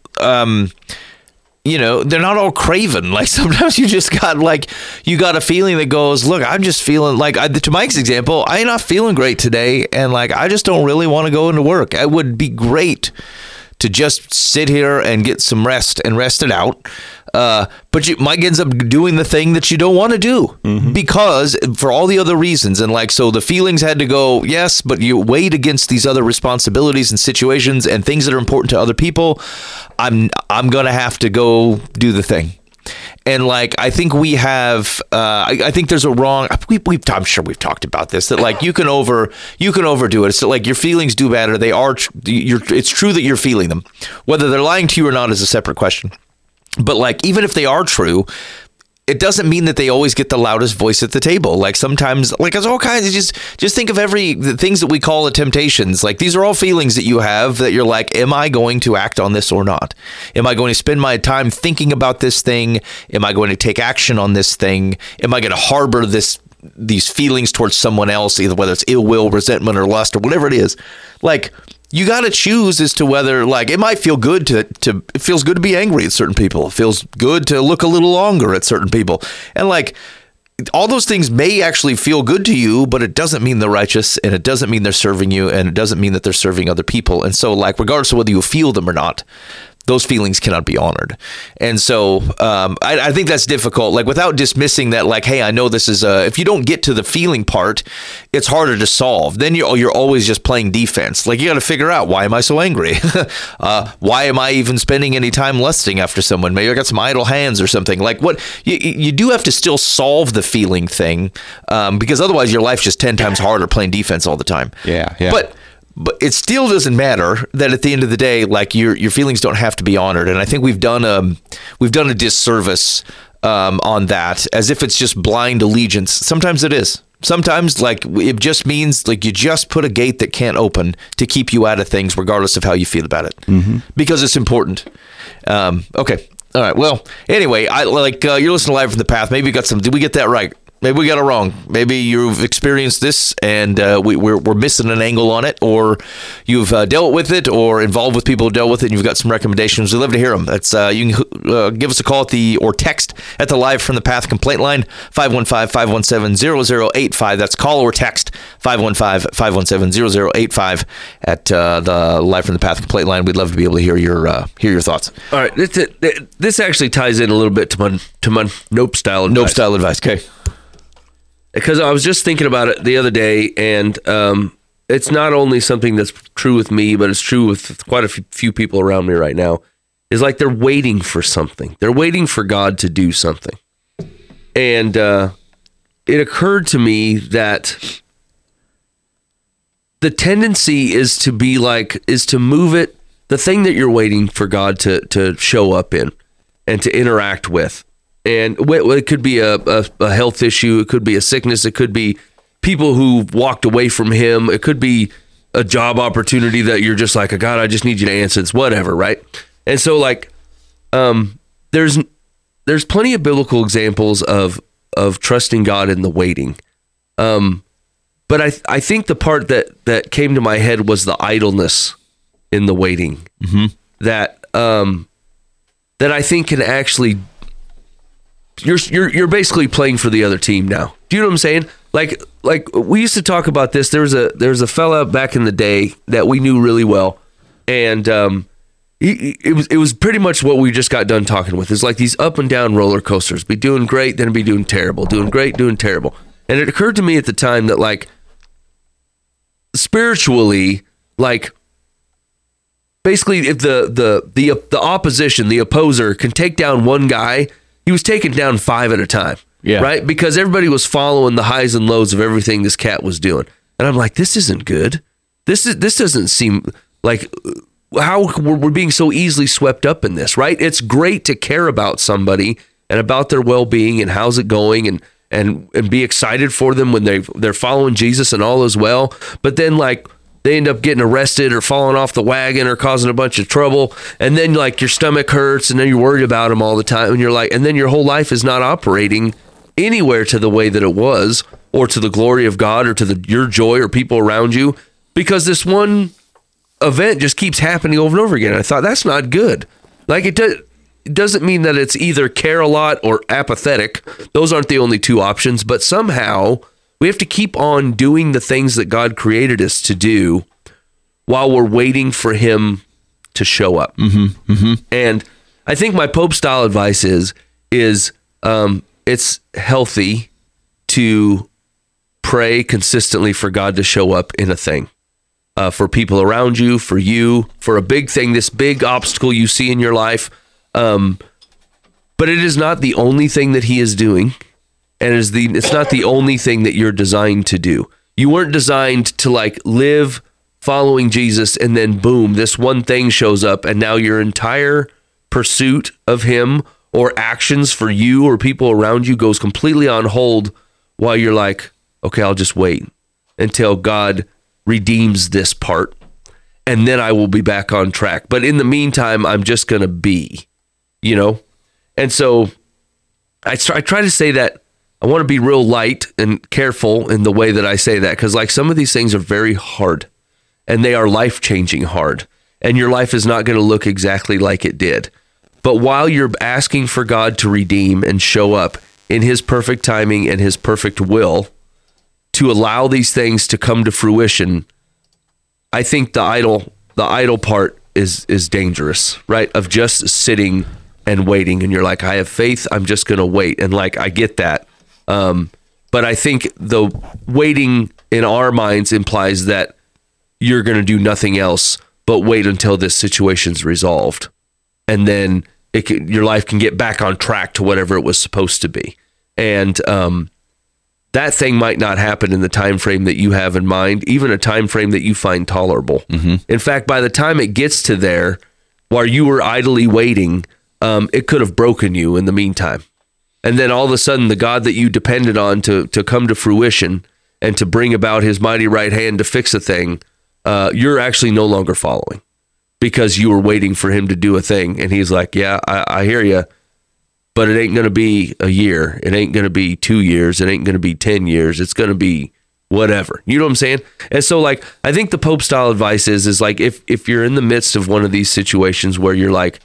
they're not all craven. Like, sometimes you just got a feeling that goes, look, I'm just feeling like, to Mike's example, I ain't not feeling great today. And like, I just don't really want to go into work. It would be great to just sit here and get some rest and rest it out. But Mike ends up doing the thing that you don't want to do because for all the other reasons. And like, so the feelings had to go, yes, but you weighed against these other responsibilities and situations and things that are important to other people. I'm going to have to go do the thing. And like, I think we have, I think there's a wrong, I'm sure we've talked about this, that like you can overdo it. It's like your feelings do matter. They are, it's true that you're feeling them. Whether they're lying to you or not is a separate question. But like, even if they are true, it doesn't mean that they always get the loudest voice at the table. Like, sometimes, like, there's all kinds of just think of the things that we call the temptations. Like, these are all feelings that you have that you're like, am I going to act on this or not? Am I going to spend my time thinking about this thing? Am I going to take action on this thing? Am I going to harbor these feelings towards someone else, either whether it's ill will, resentment, or lust, or whatever it is? Like, you got to choose as to whether, like, it might feel good it feels good to be angry at certain people. It feels good to look a little longer at certain people. And like, all those things may actually feel good to you, but it doesn't mean they're righteous, and it doesn't mean they're serving you, and it doesn't mean that they're serving other people. And so, like, regardless of whether you feel them or not, those feelings cannot be honored. And so I think that's difficult, like, without dismissing that, like, hey, I know this is if you don't get to the feeling part, it's harder to solve. Then you're always just playing defense. Like, you got to figure out, why am I so angry? Why am I even spending any time lusting after someone? Maybe I got some idle hands or something. Like, what you do have to still solve the feeling thing, because otherwise your life's just 10 times harder playing defense all the time. Yeah. But it still doesn't matter that at the end of the day, like, your feelings don't have to be honored. And I think we've done a disservice on that, as if it's just blind allegiance. Sometimes it is. Sometimes, like, it just means, like, you just put a gate that can't open to keep you out of things, regardless of how you feel about it, because it's important. Okay. All right. Well, anyway, you're listening to Live from the Path. Maybe you got did we get that right? Maybe we got it wrong. Maybe you've experienced this and we're missing an angle on it, or you've dealt with it or involved with people who dealt with it, and you've got some recommendations. We'd love to hear them. That's you can give us a call or text at the Live from the Path complaint line, 515-517-0085. That's call or text 515-517-0085 at the Live from the Path complaint line. We'd love to be able to hear your thoughts. All right, this actually ties in a little bit to my Nope style advice. Nope style advice. Okay. Because I was just thinking about it the other day, and it's not only something that's true with me, but it's true with quite a few people around me right now, is like they're waiting for something. They're waiting for God to do something. And it occurred to me that the tendency is to move it, the thing that you're waiting for God to show up in and to interact with. And it could be a health issue. It could be a sickness. It could be people who walked away from him. It could be a job opportunity that you're just like, God, I just need you to answer. It's whatever, right? And so like, there's plenty of biblical examples of trusting God in the waiting. But I think the part that came to my head was the idleness in the waiting. That I think can actually, you're basically playing for the other team now. Do you know what I'm saying? Like we used to talk about this. There was a fella back in the day that we knew really well, and it was pretty much what we just got done talking with. It's like these up and down roller coasters. Be doing great, then be doing terrible. Doing great, doing terrible. And it occurred to me at the time that like spiritually, like basically if the opposition, the opposer can take down one guy, he was taking down 5 at a time. Yeah. Right? Because everybody was following the highs and lows of everything this cat was doing. And I'm like, this isn't good. This doesn't seem like how we're being so easily swept up in this, right? It's great to care about somebody and about their well-being and how's it going and be excited for them when they're following Jesus and all is well. But then like they end up getting arrested or falling off the wagon or causing a bunch of trouble. And then like your stomach hurts and then you're worried about them all the time. And you're like, and then your whole life is not operating anywhere to the way that it was or to the glory of God or to your joy or people around you, because this one event just keeps happening over and over again. And I thought that's not good. Like it doesn't mean that it's either care a lot or apathetic. Those aren't the only two options, but somehow we have to keep on doing the things that God created us to do while we're waiting for him to show up. And I think my Pope style advice is it's healthy to pray consistently for God to show up in a thing, for people around you, for you, for a big thing, this big obstacle you see in your life. But it is not the only thing that he is doing. And it's not the only thing that you're designed to do. You weren't designed to like live following Jesus and then boom, this one thing shows up and now your entire pursuit of him or actions for you or people around you goes completely on hold while you're like, okay, I'll just wait until God redeems this part and then I will be back on track. But in the meantime, I'm just going to be, you know? And so I try to say that I want to be real light and careful in the way that I say that, because like some of these things are very hard and they are life-changing hard, and your life is not going to look exactly like it did. But while you're asking for God to redeem and show up in his perfect timing and his perfect will to allow these things to come to fruition, I think the idle part is dangerous, right? Of just sitting and waiting, and you're like, I have faith, I'm just going to wait. And like, I get that. But I think the waiting in our minds implies that you're going to do nothing else but wait until this situation's resolved. And then your life can get back on track to whatever it was supposed to be. And that thing might not happen in the time frame that you have in mind, even a time frame that you find tolerable. In fact, by the time it gets to there, while you were idly waiting, it could have broken you in the meantime. And then all of a sudden, the God that you depended on to come to fruition and to bring about his mighty right hand to fix a thing, you're actually no longer following because you were waiting for him to do a thing. And he's like, yeah, I hear you, but it ain't going to be a year. It ain't going to be 2 years. It ain't going to be 10 years. It's going to be whatever. You know what I'm saying? And so like, I think the Pope style advice is like, if you're in the midst of one of these situations where you're like,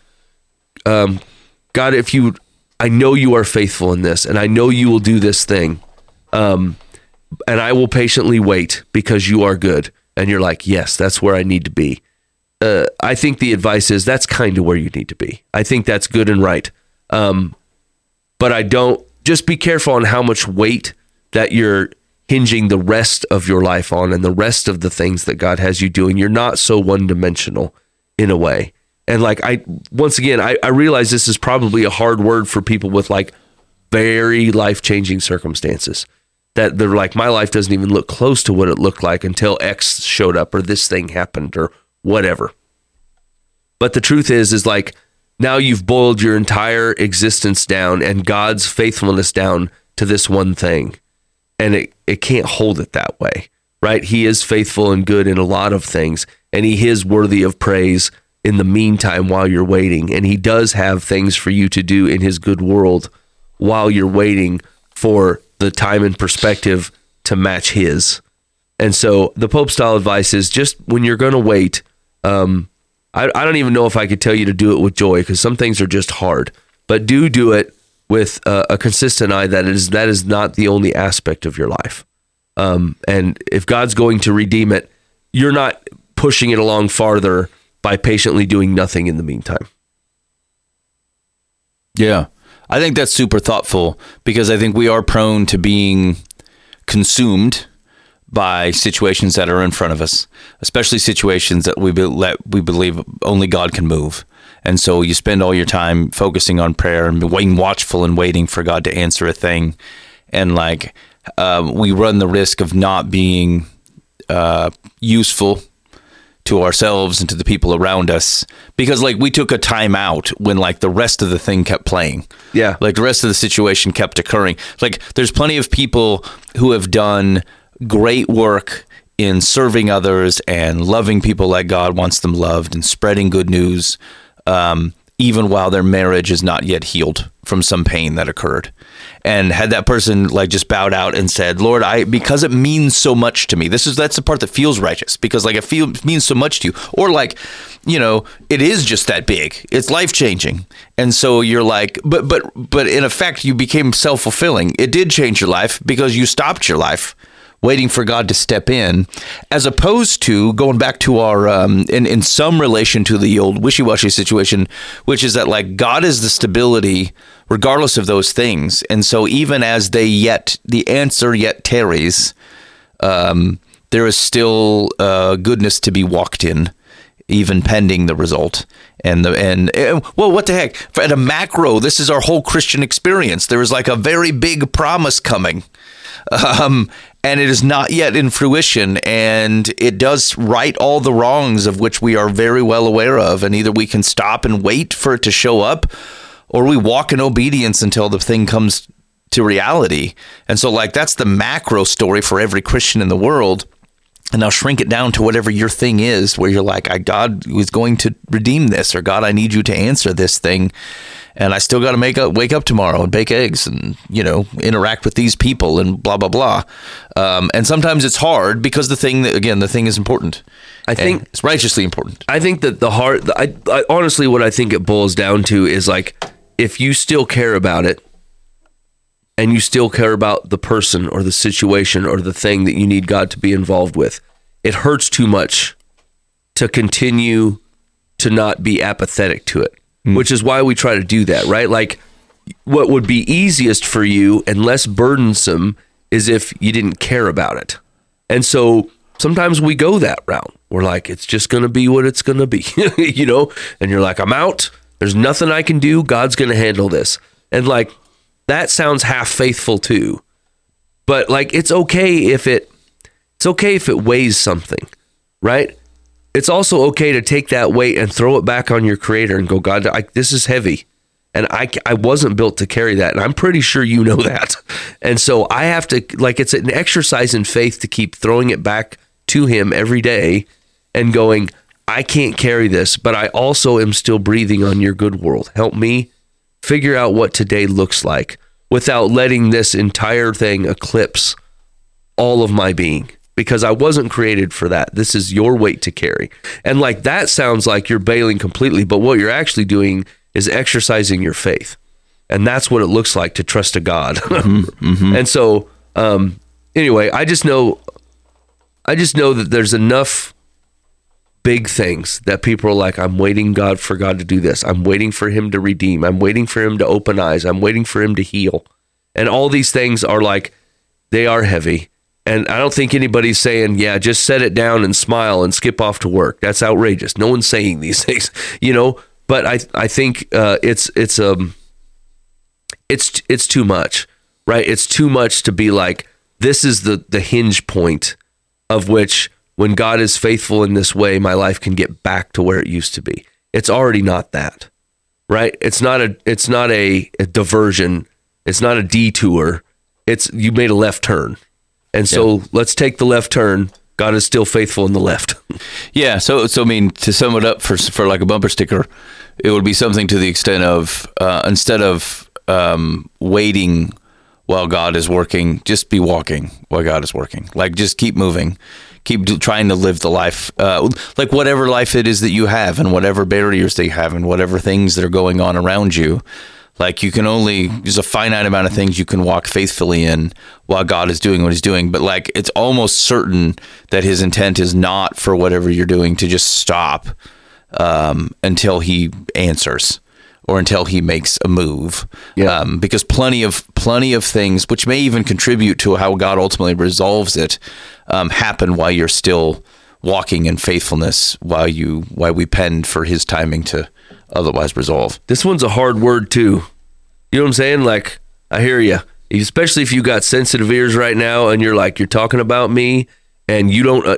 God, I know you are faithful in this, and I know you will do this thing, and I will patiently wait because you are good. And you're like, yes, that's where I need to be. I think the advice is that's kind of where you need to be. I think that's good and right. But just be careful on how much weight that you're hinging the rest of your life on and the rest of the things that God has you doing. You're not so one-dimensional in a way. And like, I realize this is probably a hard word for people with like very life-changing circumstances, that they're like, my life doesn't even look close to what it looked like until X showed up or this thing happened or whatever. But the truth is like, now you've boiled your entire existence down and God's faithfulness down to this one thing. And it can't hold it that way, right? He is faithful and good in a lot of things, and he is worthy of praise in the meantime while you're waiting. And he does have things for you to do in his good world while you're waiting for the time and perspective to match his. And so the Pope style advice is just when you're going to wait, I don't even know if I could tell you to do it with joy, because some things are just hard, but do it with a consistent eye that is not the only aspect of your life. And if God's going to redeem it, you're not pushing it along farther by patiently doing nothing in the meantime. Yeah, I think that's super thoughtful, because I think we are prone to being consumed by situations that are in front of us, especially situations that we believe only God can move. And so you spend all your time focusing on prayer and being watchful and waiting for God to answer a thing. And like, we run the risk of not being useful to ourselves and to the people around us, because like we took a time out when like the rest of the thing kept playing. Yeah. Like the rest of the situation kept occurring. Like there's plenty of people who have done great work in serving others and loving people like God wants them loved and spreading good news, even while their marriage is not yet healed from some pain that occurred. And had that person like just bowed out and said, Lord, because it means so much to me, that's the part that feels righteous, because like it means so much to you, or like, you know, it is just that big, it's life-changing. And so you're like, but in effect, you became self-fulfilling. It did change your life because you stopped your life waiting for God to step in, as opposed to going back to our, in some relation to the old wishy-washy situation, which is that like God is the stability regardless of those things. And so even as the answer yet tarries, there is still goodness to be walked in, even pending the result. And what the heck? At a macro, this is our whole Christian experience. There is like a very big promise coming. And it is not yet in fruition, and it does right all the wrongs of which we are very well aware of. And either we can stop and wait for it to show up, or we walk in obedience until the thing comes to reality. And so like that's the macro story for every Christian in the world. And now shrink it down to whatever your thing is, where you're like, God is going to redeem this, or God, I need you to answer this thing. And I still got to wake up tomorrow and bake eggs and, you know, interact with these people and blah, blah, blah. And sometimes it's hard because the thing is important. I think it's righteously important. I think that I honestly, what I think it boils down to is like, if you still care about it and you still care about the person or the situation or the thing that you need God to be involved with, it hurts too much to continue to not be apathetic to it. Which is why we try to do that, right? Like, what would be easiest for you and less burdensome is if you didn't care about it. And so sometimes we go that route. We're like, it's just going to be what it's going to be, you know? And you're like, I'm out. There's nothing I can do. God's going to handle this. And like, that sounds half faithful too. But like, it's okay if it weighs something, right? It's also okay to take that weight and throw it back on your Creator and go, God, this is heavy. And I wasn't built to carry that. And I'm pretty sure you know that. And so I have to, like, it's an exercise in faith to keep throwing it back to Him every day and going, I can't carry this, but I also am still breathing on your good world. Help me figure out what today looks like without letting this entire thing eclipse all of my being. Because I wasn't created for that. This is your weight to carry. And like, that sounds like you're bailing completely, but what you're actually doing is exercising your faith. And that's what it looks like to trust a God. And so, anyway, I just know that there's enough big things that people are like, I'm waiting for God to do this. I'm waiting for Him to redeem. I'm waiting for Him to open eyes. I'm waiting for Him to heal. And all these things are like, they are heavy. And I don't think anybody's saying, yeah, just set it down and smile and skip off to work. That's outrageous. No one's saying these things, but I think it's too much, right? It's too much to be like, this is the hinge point of which when God is faithful in this way, my life can get back to where it used to be. It's already not that, right? It's not a diversion. It's not a detour. You made a left turn. And so let's take the left turn. God is still faithful in the left. Yeah. So I mean, to sum it up for like a bumper sticker, it would be something to the extent of instead of waiting while God is working, just be walking while God is working. Like, just keep moving, trying to live the life, like whatever life it is that you have, and whatever barriers they have, and whatever things that are going on around you. Like, there's a finite amount of things you can walk faithfully in while God is doing what he's doing. But like, it's almost certain that his intent is not for whatever you're doing to just stop until he answers or until he makes a move. Yeah. Because plenty of things, which may even contribute to how God ultimately resolves it, happen while you're still walking in faithfulness, while we pend for his timing to otherwise resolve. This one's a hard word too. You know what I'm saying? Like, I hear you, especially if you got sensitive ears right now and you're talking about me and you don't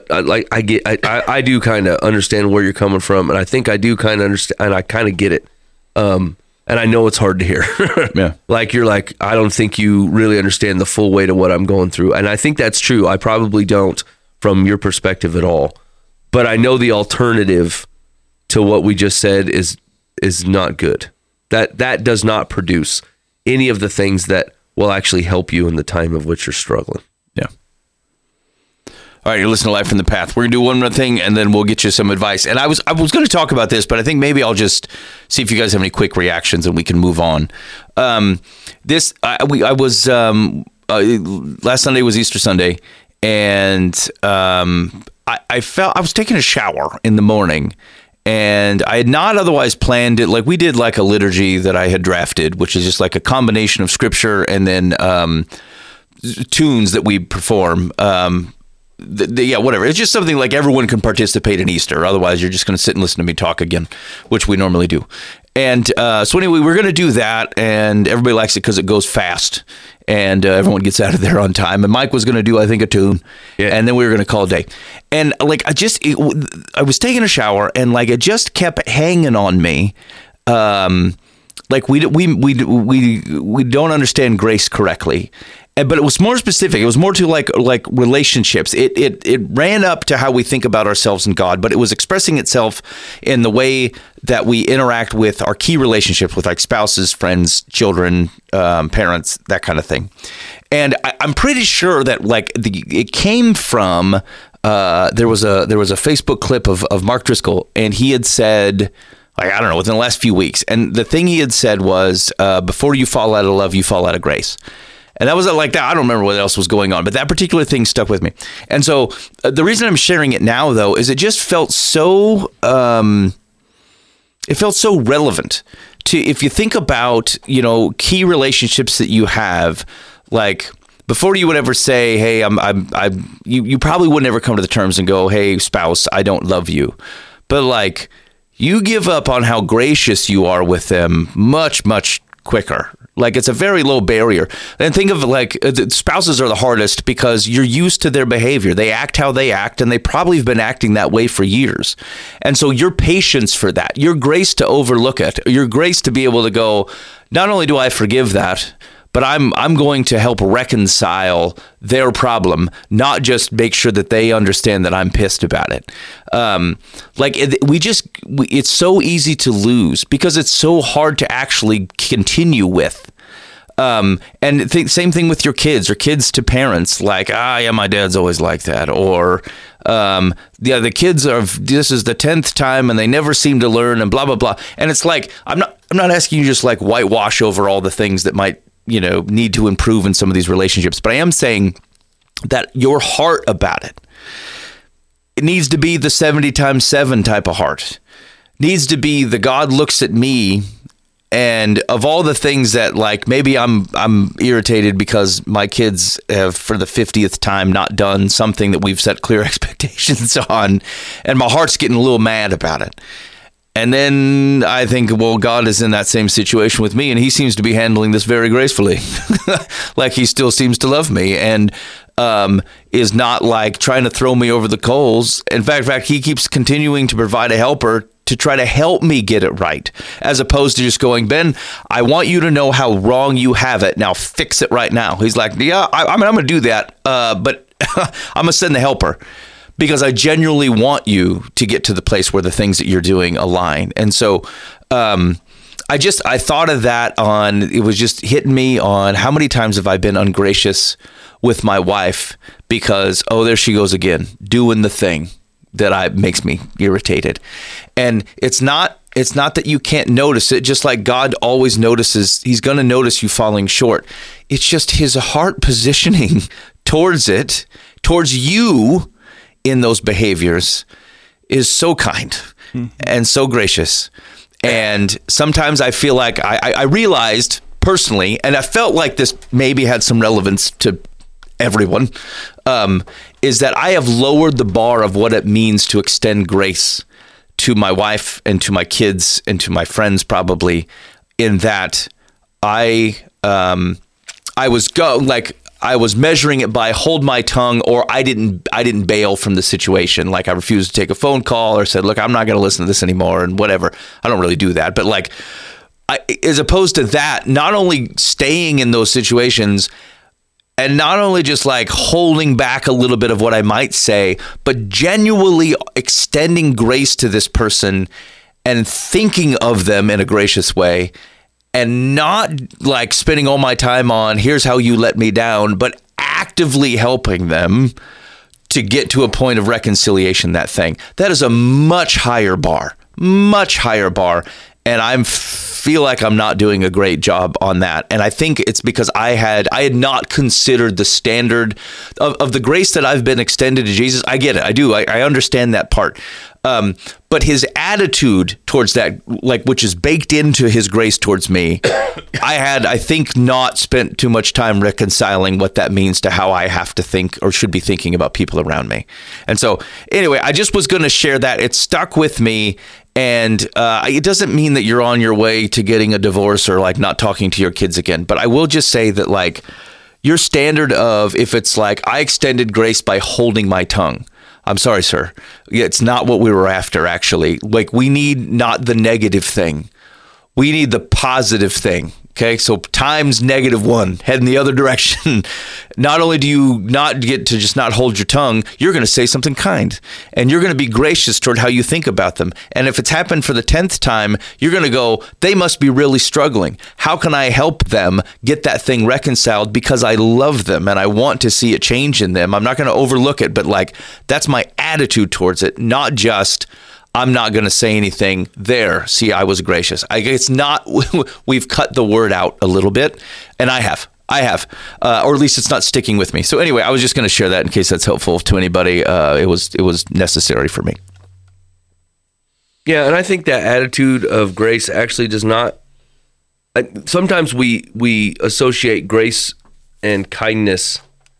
I do kind of understand where you're coming from, and I think I do kind of understand, and I kind of get it. And I know it's hard to hear. Yeah. Like, you're like, I don't think you really understand the full weight of what I'm going through. And I think that's true. I probably don't from your perspective at all. But I know the alternative to what we just said is not good. That does not produce any of the things that will actually help you in the time of which you're struggling. Yeah. All right, you're listening to Life from the Path. We're going to do one more thing, and then we'll get you some advice. And I was going to talk about this, but I think maybe I'll just see if you guys have any quick reactions, and we can move on. Last Sunday was Easter Sunday, and I was taking a shower in the morning, and I had not otherwise planned it. Like, we did like a liturgy that I had drafted, which is just like a combination of scripture and then tunes that we perform. Whatever. It's just something like everyone can participate in Easter. Otherwise, you're just going to sit and listen to me talk again, which we normally do. And so anyway, we're going to do that, and everybody likes it because it goes fast, and everyone gets out of there on time. And Mike was going to do, I think, a tune, and then we were going to call it a day. And like, I was taking a shower, and like, it just kept hanging on me. Like, we don't understand grace correctly. But it was more specific. It was more to like relationships. It ran up to how we think about ourselves and God, but it was expressing itself in the way that we interact with our key relationships with like spouses, friends, children, parents, that kind of thing. And I'm pretty sure that like it came from there was a Facebook clip of Mark Driscoll, and he had said, like, I don't know, within the last few weeks, and the thing he had said was, before you fall out of love, you fall out of grace. And that was like that. I don't remember what else was going on, but that particular thing stuck with me. And so the reason I'm sharing it now, though, is it just felt so relevant to, if you think about, key relationships that you have, like, before you would ever say, hey, you probably would never come to the terms and go, hey, spouse, I don't love you. But like, you give up on how gracious you are with them much, much quicker. Like, it's a very low barrier. And think of like, spouses are the hardest because you're used to their behavior. They act how they act, and they probably have been acting that way for years. And so your patience for that, your grace to overlook it, your grace to be able to go, not only do I forgive that, but I'm going to help reconcile their problem, not just make sure that they understand that I'm pissed about it. It's so easy to lose because it's so hard to actually continue with. And same thing with your kids or kids to parents, like, my dad's always like that. Or, the kids this is the 10th time and they never seem to learn and blah, blah, blah. And it's like, I'm not asking you just like whitewash over all the things that might, need to improve in some of these relationships. But I am saying that your heart about it needs to be the 70 times 7 type of heart. Needs to be the God looks at me And of all the things that, like, maybe I'm irritated because my kids have for the 50th time not done something that we've set clear expectations on, and my heart's getting a little mad about it. And then I think, well, God is in that same situation with me, and he seems to be handling this very gracefully. Like he still seems to love me and is not like trying to throw me over the coals. In fact, he keeps continuing to provide a helper to try to help me get it right, as opposed to just going, Ben, I want you to know how wrong you have it. Now fix it right now. He's like, yeah, I'm going to do that, but I'm going to send the helper. Because I genuinely want you to get to the place where the things that you're doing align. And so I thought of that it was just hitting me on how many times have I been ungracious with my wife because, there she goes again, doing the thing that makes me irritated. And it's not that you can't notice it, just like God always notices, he's going to notice you falling short. It's just his heart positioning towards you, in those behaviors is so kind and so gracious. And sometimes I feel like I realized personally, and I felt like this maybe had some relevance to everyone, is that I have lowered the bar of what it means to extend grace to my wife and to my kids and to my friends, probably, in that I was measuring it by hold my tongue, or I didn't bail from the situation. Like I refused to take a phone call or said, look, I'm not going to listen to this anymore and whatever. I don't really do that. But like, as opposed to that, not only staying in those situations and not only just like holding back a little bit of what I might say, but genuinely extending grace to this person and thinking of them in a gracious way. And not like spending all my time on here's how you let me down, but actively helping them to get to a point of reconciliation, that is a much higher bar. And I feel like I'm not doing a great job on that. And I think it's because I had not considered the standard of the grace that I've been extended to Jesus. I get it. I do. I understand that part. But his attitude towards that, like, which is baked into his grace towards me, I think, not spent too much time reconciling what that means to how I have to think or should be thinking about people around me. And so anyway, I just was going to share that. It stuck with me. And it doesn't mean that you're on your way to getting a divorce or like not talking to your kids again. But I will just say that, like, your standard of, if it's like I extended grace by holding my tongue, I'm sorry, sir. It's not what we were after, actually. Like, we need not the negative thing. We need the positive thing. Okay, so times -1, head in the other direction. Not only do you not get to just not hold your tongue, you're going to say something kind, and you're going to be gracious toward how you think about them. And if it's happened for the 10th time, you're going to go, they must be really struggling. How can I help them get that thing reconciled? Because I love them and I want to see a change in them. I'm not going to overlook it, but like, that's my attitude towards it, not just, I'm not going to say anything there. See, I was gracious. It's not, we've cut the word out a little bit, and I have, or at least it's not sticking with me. So anyway, I was just going to share that in case that's helpful to anybody. It was necessary for me. Yeah, and I think that attitude of grace actually does not. Sometimes we associate grace and kindness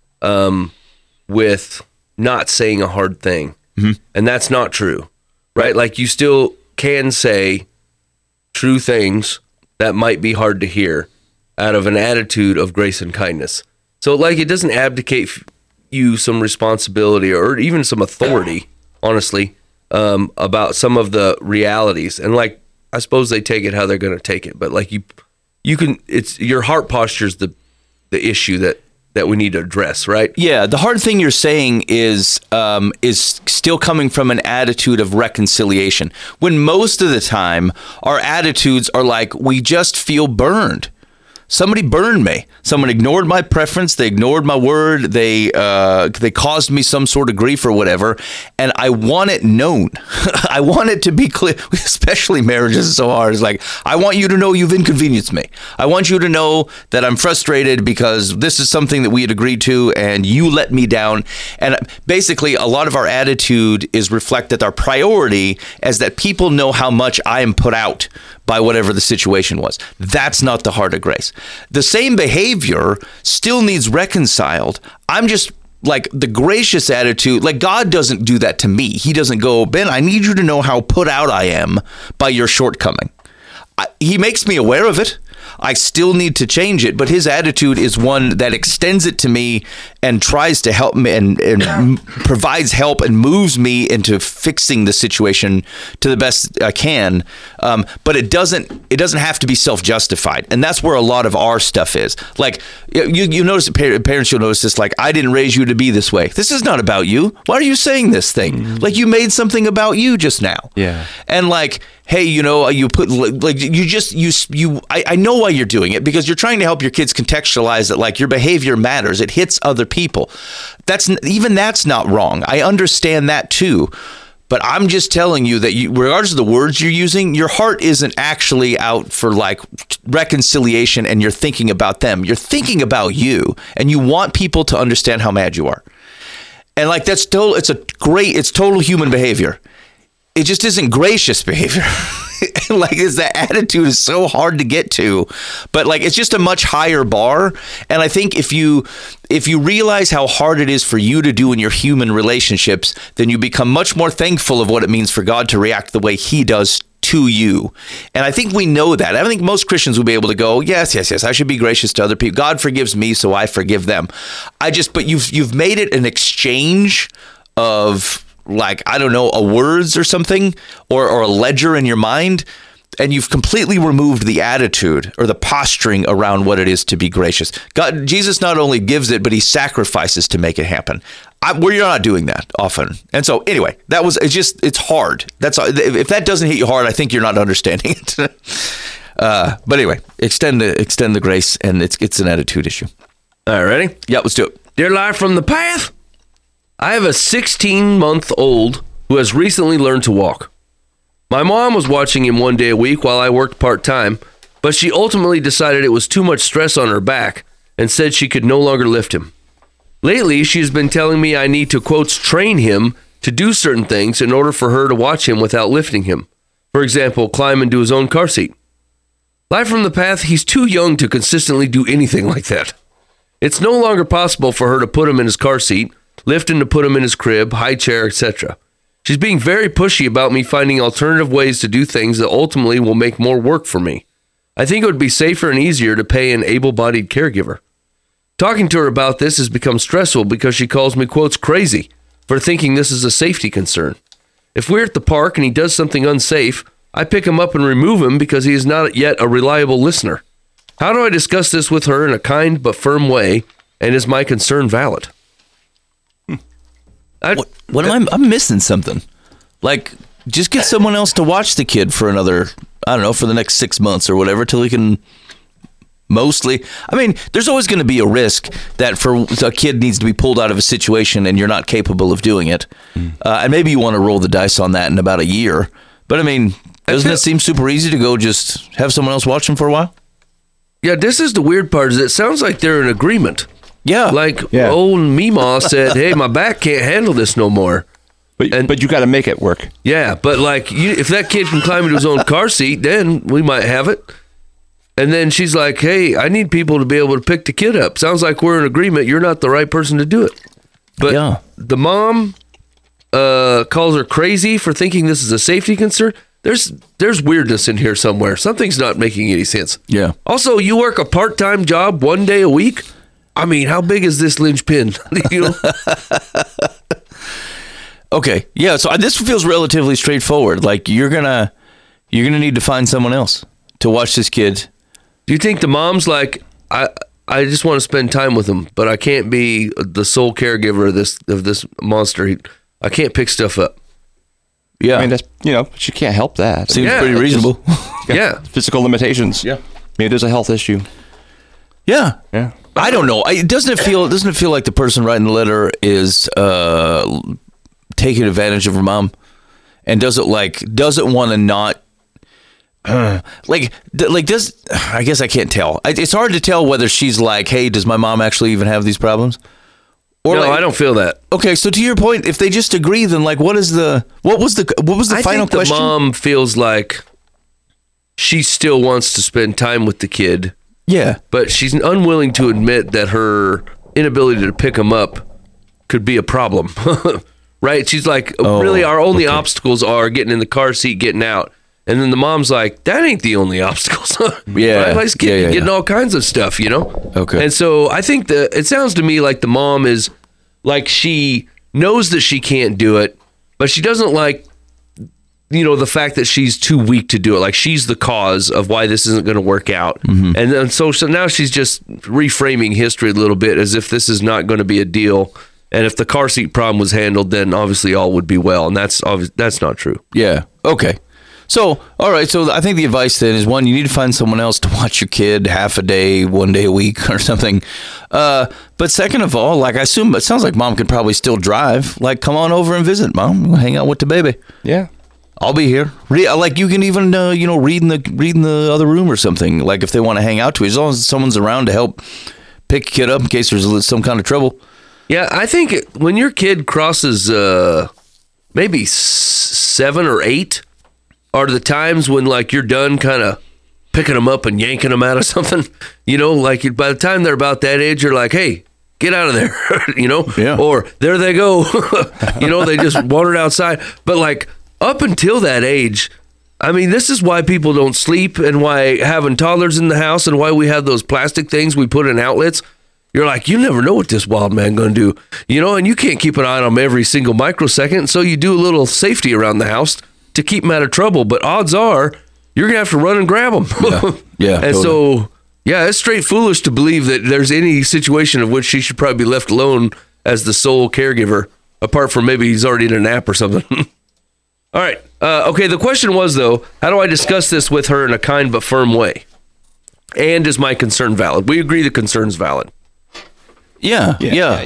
with not saying a hard thing, and that's not true. Right? Like, you still can say true things that might be hard to hear out of an attitude of grace and kindness. So, like, it doesn't abdicate you some responsibility or even some authority, honestly, about some of the realities. And, like, I suppose they take it how they're going to take it. But, like, you can, it's your heart posture is the issue that we need to address, right? Yeah, the hard thing you're saying is still coming from an attitude of reconciliation, when most of the time our attitudes are like, we just feel burned. Somebody burned me. Someone ignored my preference. They ignored my word. They caused me some sort of grief or whatever. And I want it known. I want it to be clear, especially marriages is so hard. It's like, I want you to know you've inconvenienced me. I want you to know that I'm frustrated because this is something that we had agreed to and you let me down. And basically, a lot of our attitude is reflected. Our priority is that people know how much I am put out by whatever the situation was. That's not the heart of grace. The same behavior still needs reconciled. I'm just like the gracious attitude. Like God doesn't do that to me. He doesn't go, Ben, I need you to know how put out I am by your shortcoming. He makes me aware of it. I still need to change it, but his attitude is one that extends it to me and tries to help me and provides help and moves me into fixing the situation to the best I can. But it doesn't have to be self-justified. And that's where a lot of our stuff is. Like you notice, parents, you'll notice this, like, I didn't raise you to be this way. This is not about you. Why are you saying this thing? Mm-hmm. Like you made something about you just now. Yeah. And like, hey, you know, you put like I know why you're doing it, because you're trying to help your kids contextualize that like your behavior matters. It hits other people. That's not wrong. I understand that too. But I'm just telling you that regardless of the words you're using, your heart isn't actually out for like reconciliation and you're thinking about them. You're thinking about you and you want people to understand how mad you are. And like it's total human behavior. It just isn't gracious behavior. Like that attitude is so hard to get to, but like it's just a much higher bar. And I think if you realize how hard it is for you to do in your human relationships, then you become much more thankful of what it means for God to react the way he does to you. And I think we know that. I think most Christians will be able to go, yes, I should be gracious to other people. God forgives me, so I forgive them. But you've made it an exchange of, like, I don't know, a words or something, or a ledger in your mind, and you've completely removed the attitude or the posturing around what it is to be gracious. Jesus not only gives it, but he sacrifices to make it happen. You're not doing that often. And so anyway, it's hard. If that doesn't hit you hard, I think you're not understanding it. But anyway, extend the grace, and it's an attitude issue. All right, ready? Yeah, let's do it. Dear Live from the Path, I have a 16-month-old who has recently learned to walk. My mom was watching him one day a week while I worked part-time, but she ultimately decided it was too much stress on her back and said she could no longer lift him. Lately, she has been telling me I need to, quotes, train him to do certain things in order for her to watch him without lifting him. For example, climb into his own car seat. Live from the Path, he's too young to consistently do anything like that. It's no longer possible for her to put him in his car seat, lift him to put him in his crib, high chair, etc. She's being very pushy about me finding alternative ways to do things that ultimately will make more work for me. I think it would be safer and easier to pay an able-bodied caregiver. Talking to her about this has become stressful because she calls me, quotes, crazy for thinking this is a safety concern. If we're at the park and he does something unsafe, I pick him up and remove him because he is not yet a reliable listener. How do I discuss this with her in a kind but firm way, and is my concern valid? I'm missing something. Like, just get someone else to watch the kid for another, I don't know, for the next 6 months or whatever, till he can mostly. I mean, there's always going to be a risk that for a kid needs to be pulled out of a situation and you're not capable of doing it. And maybe you want to roll the dice on that in about a year. But I mean, doesn't it seem super easy to go just have someone else watch him for a while? Yeah, this is the weird part, is it sounds like they're in agreement. Yeah. Old Meemaw said, hey, my back can't handle this no more. But you got to make it work. Yeah, but like, if that kid can climb into his own car seat, then we might have it. And then she's like, hey, I need people to be able to pick the kid up. Sounds like we're in agreement. You're not the right person to do it. But the mom calls her crazy for thinking this is a safety concern. There's weirdness in here somewhere. Something's not making any sense. Yeah. Also, you work a part-time job one day a week? I mean, how big is this linchpin? You know? Okay. Yeah. So this feels relatively straightforward. Like you're gonna need to find someone else to watch this kid. Do you think the mom's like, I just want to spend time with him, but I can't be the sole caregiver of this monster. I can't pick stuff up. Yeah. I mean, she can't help that. Seems pretty reasonable. Yeah. Physical limitations. Yeah. I mean, it is a health issue. Yeah. Yeah. I don't know. Doesn't it feel like the person writing the letter is taking advantage of her mom, and doesn't want to not does I guess I can't tell. It's hard to tell whether she's like, hey, does my mom actually even have these problems? Or No, I don't feel that. Okay, so to your point, if they just agree, then like, what was the final question? The mom feels like she still wants to spend time with the kid. Yeah. But she's unwilling to admit that her inability to pick him up could be a problem, right? She's like, really, our only obstacles are getting in the car seat, getting out. And then the mom's like, that ain't the only obstacles. Yeah. Right? Like, getting all kinds of stuff, you know? Okay. And so I think it sounds to me like the mom is like, she knows that she can't do it, but she doesn't like, the fact that she's too weak to do it. Like, she's the cause of why this isn't going to work out. Mm-hmm. And then so now she's just reframing history a little bit as if this is not going to be a deal. And if the car seat problem was handled, then obviously all would be well. And that's not true. Yeah. Okay. So, all right. So I think the advice then is, one, you need to find someone else to watch your kid half a day, 1 day a week or something. But second of all, like, I assume it sounds like mom could probably still drive. Like, come on over and visit, mom. We'll hang out with the baby. Yeah. I'll be here. Like, you can even, read in the other room or something. Like, if they want to hang out to it, as long as someone's around to help pick a kid up in case there's some kind of trouble. Yeah, I think when your kid crosses maybe 7 or 8 are the times when, like, you're done kind of picking them up and yanking them out of something. Like, by the time they're about that age, you're like, hey, get out of there, Yeah. Or there they go. They just wandered outside. But, like, up until that age, I mean, this is why people don't sleep and why having toddlers in the house and why we have those plastic things we put in outlets. You're like, you never know what this wild man going to do, and you can't keep an eye on them every single microsecond. So you do a little safety around the house to keep them out of trouble. But odds are you're going to have to run and grab them. Yeah. And totally. so, yeah, it's straight foolish to believe that there's any situation of which she should probably be left alone as the sole caregiver, apart from maybe he's already in a nap or something. All right. Okay, the question was, though, how do I discuss this with her in a kind but firm way? And is my concern valid? We agree the concern's valid. Yeah.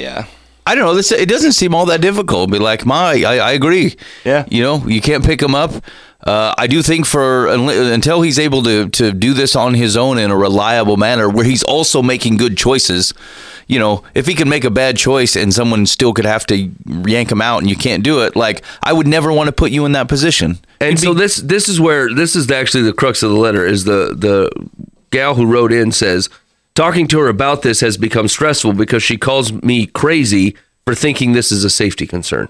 I don't know. It doesn't seem all that difficult. Be like, I agree. Yeah. You can't pick him up. I do think until he's able to do this on his own in a reliable manner where he's also making good choices, if he can make a bad choice and someone still could have to yank him out and you can't do it, like, I would never want to put you in that position. And so this is actually the crux of the letter is the gal who wrote in says, talking to her about this has become stressful because she calls me crazy for thinking this is a safety concern.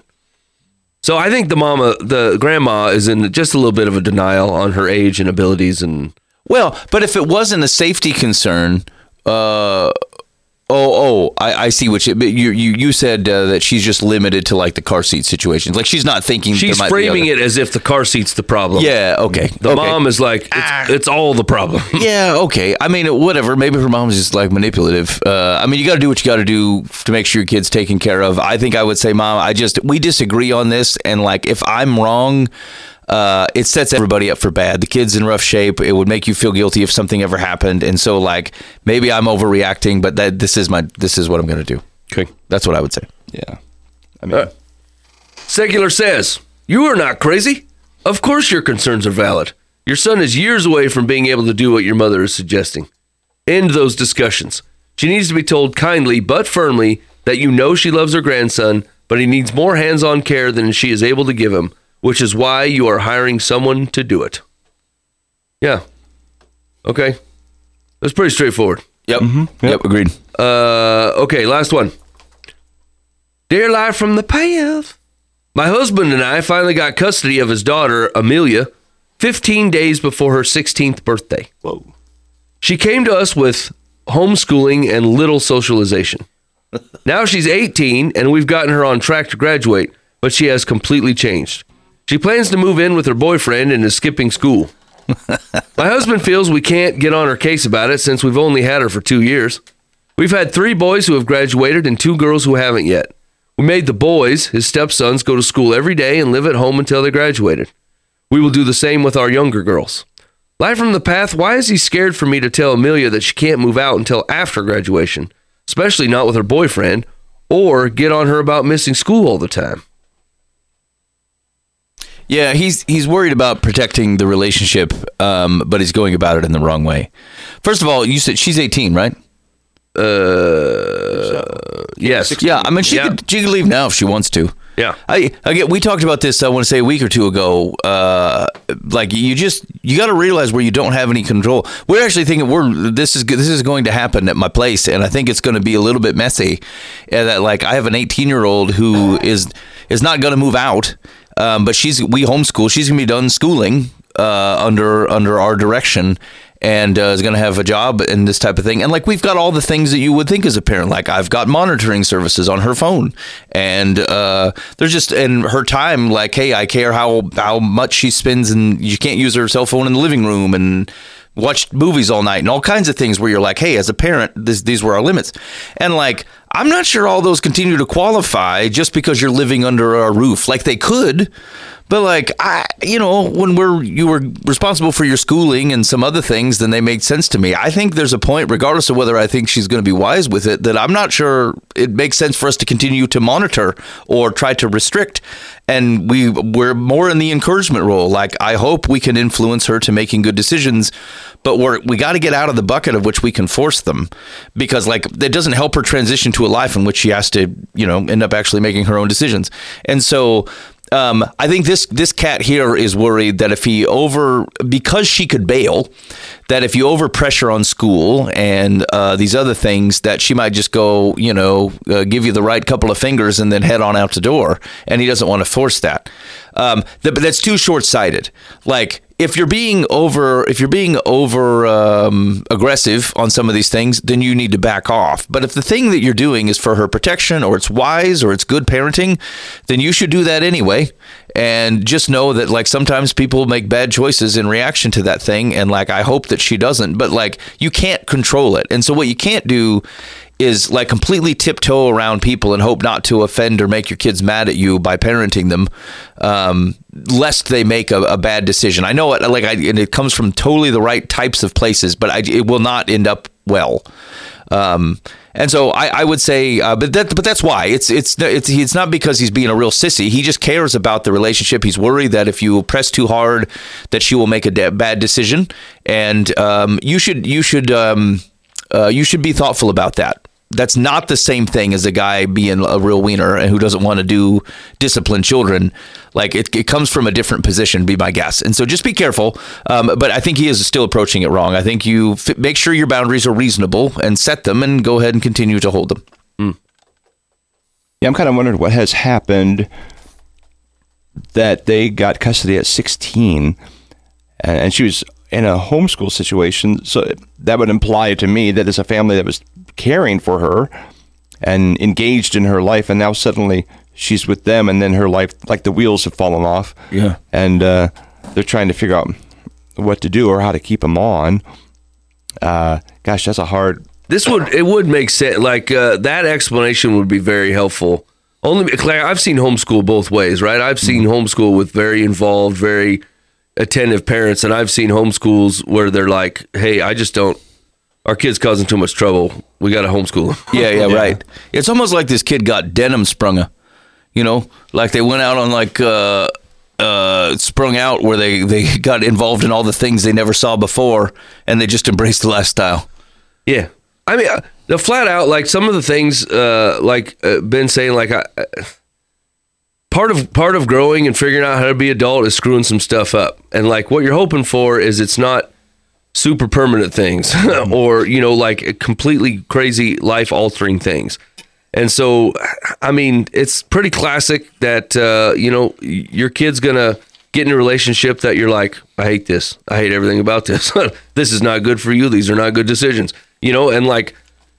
So I think the grandma is in just a little bit of a denial on her age and abilities. And well, but if it wasn't a safety concern, I see what you said that she's just limited to like the car seat situations. Like she's not thinking. She's framing it as if the car seat's the problem. Yeah. Okay. The mom is like, it's all the problem. Yeah. Okay. I mean, whatever. Maybe her mom's just like manipulative. I mean, you got to do what you got to do to make sure your kid's taken care of. I think I would say, Mom, we disagree on this, and like if I'm wrong. It sets everybody up for bad. The kid's in rough shape. It would make you feel guilty if something ever happened. And so, like, maybe I'm overreacting, but this is what I'm going to do. Okay. That's what I would say. Yeah. I mean, Secular says, you are not crazy. Of course your concerns are valid. Your son is years away from being able to do what your mother is suggesting. End those discussions. She needs to be told kindly but firmly that you know she loves her grandson, but he needs more hands-on care than she is able to give him, which is why you are hiring someone to do it. Yeah. Okay. That's pretty straightforward. Yep. Mm-hmm. Yep. Agreed. Okay, last one. Dear Live from the Path. My husband and I finally got custody of his daughter, Amelia, 15 days before her 16th birthday. Whoa. She came to us with homeschooling and little socialization. Now she's 18, and we've gotten her on track to graduate, but she has completely changed. She plans to move in with her boyfriend and is skipping school. My husband feels we can't get on her case about it since we've only had her for 2 years. We've had 3 boys who have graduated and 2 girls who haven't yet. We made the boys, his stepsons, go to school every day and live at home until they graduated. We will do the same with our younger girls. Live from the Path, why is he scared for me to tell Amelia that she can't move out until after graduation, especially not with her boyfriend, or get on her about missing school all the time? Yeah, he's worried about protecting the relationship, but he's going about it in the wrong way. First of all, you said she's 18, right? Yes. Yeah, I mean, she could leave now if she wants to. Yeah. We talked about this, I want to say a week or two ago. Like you got to realize where you don't have any control. We're actually thinking this is going to happen at my place, and I think it's going to be a little bit messy. And that, like, I have an 18-year-old who is not going to move out, but we homeschool. She's going to be done schooling under our direction. And is going to have a job and this type of thing. And like, we've got all the things that you would think as a parent. Like, I've got monitoring services on her phone, and there's just in her time. Like, hey, I care how much she spends, and you can't use her cell phone in the living room and watch movies all night and all kinds of things where you're like, hey, as a parent, these were our limits. And like, I'm not sure all those continue to qualify just because you're living under our roof. Like, they could. But like, when you were responsible for your schooling and some other things, then they made sense to me. I think there's a point, regardless of whether I think she's going to be wise with it, that I'm not sure it makes sense for us to continue to monitor or try to restrict. And we're more in the encouragement role. Like, I hope we can influence her to making good decisions, but we got to get out of the bucket of which we can force them, because like, it doesn't help her transition to a life in which she has to, end up actually making her own decisions. And so, I think this cat here is worried that because she could bail, that if you overpressure on school and these other things, that she might just go, give you the right couple of fingers and then head on out the door. And he doesn't want to force that. But that's too short-sighted. Like, if you're being over aggressive on some of these things, then you need to back off. But if the thing that you're doing is for her protection, or it's wise, or it's good parenting, then you should do that anyway. And just know that, like, sometimes people make bad choices in reaction to that thing. And like, I hope that she doesn't, but like, you can't control it. And so what you can't do is like completely tiptoe around people and hope not to offend or make your kids mad at you by parenting them, lest they make a bad decision. I know it, and it comes from totally the right types of places, but it will not end up well. And so I would say, but that's why it's not because he's being a real sissy. He just cares about the relationship. He's worried that if you press too hard, that she will make a bad decision, and you should be thoughtful about that. That's not the same thing as a guy being a real wiener and who doesn't want to discipline children. Like, it comes from a different position, be my guess. And so just be careful. But I think he is still approaching it wrong. I think you make sure your boundaries are reasonable and set them, and go ahead and continue to hold them. Yeah, I'm kind of wondering what has happened that they got custody at 16, and she was in a homeschool situation. So that would imply to me that it's a family that was caring for her and engaged in her life, and now suddenly she's with them, and then her life, like, the wheels have fallen off. Yeah. And they're trying to figure out what to do or how to keep them on. Gosh, that's a hard... It would make sense. Like, that explanation would be very helpful. Only, Claire, I've seen homeschool both ways, right? I've seen homeschool with very involved, very attentive parents, and I've seen homeschools where they're like, hey, our kid's causing too much trouble. We got to homeschool them. Yeah, right. It's almost like this kid got denim sprung, like they went out on sprung out where they got involved in all the things they never saw before, and they just embraced the lifestyle. Yeah. I mean, the flat out, like, some of the things, Ben saying, like, part of growing and figuring out how to be adult is screwing some stuff up. And like, what you're hoping for is it's not super permanent things or, like completely crazy life altering things. And so, I mean, it's pretty classic that, your kid's going to get in a relationship that you're like, I hate this. I hate everything about this. This is not good for you. These are not good decisions, and like,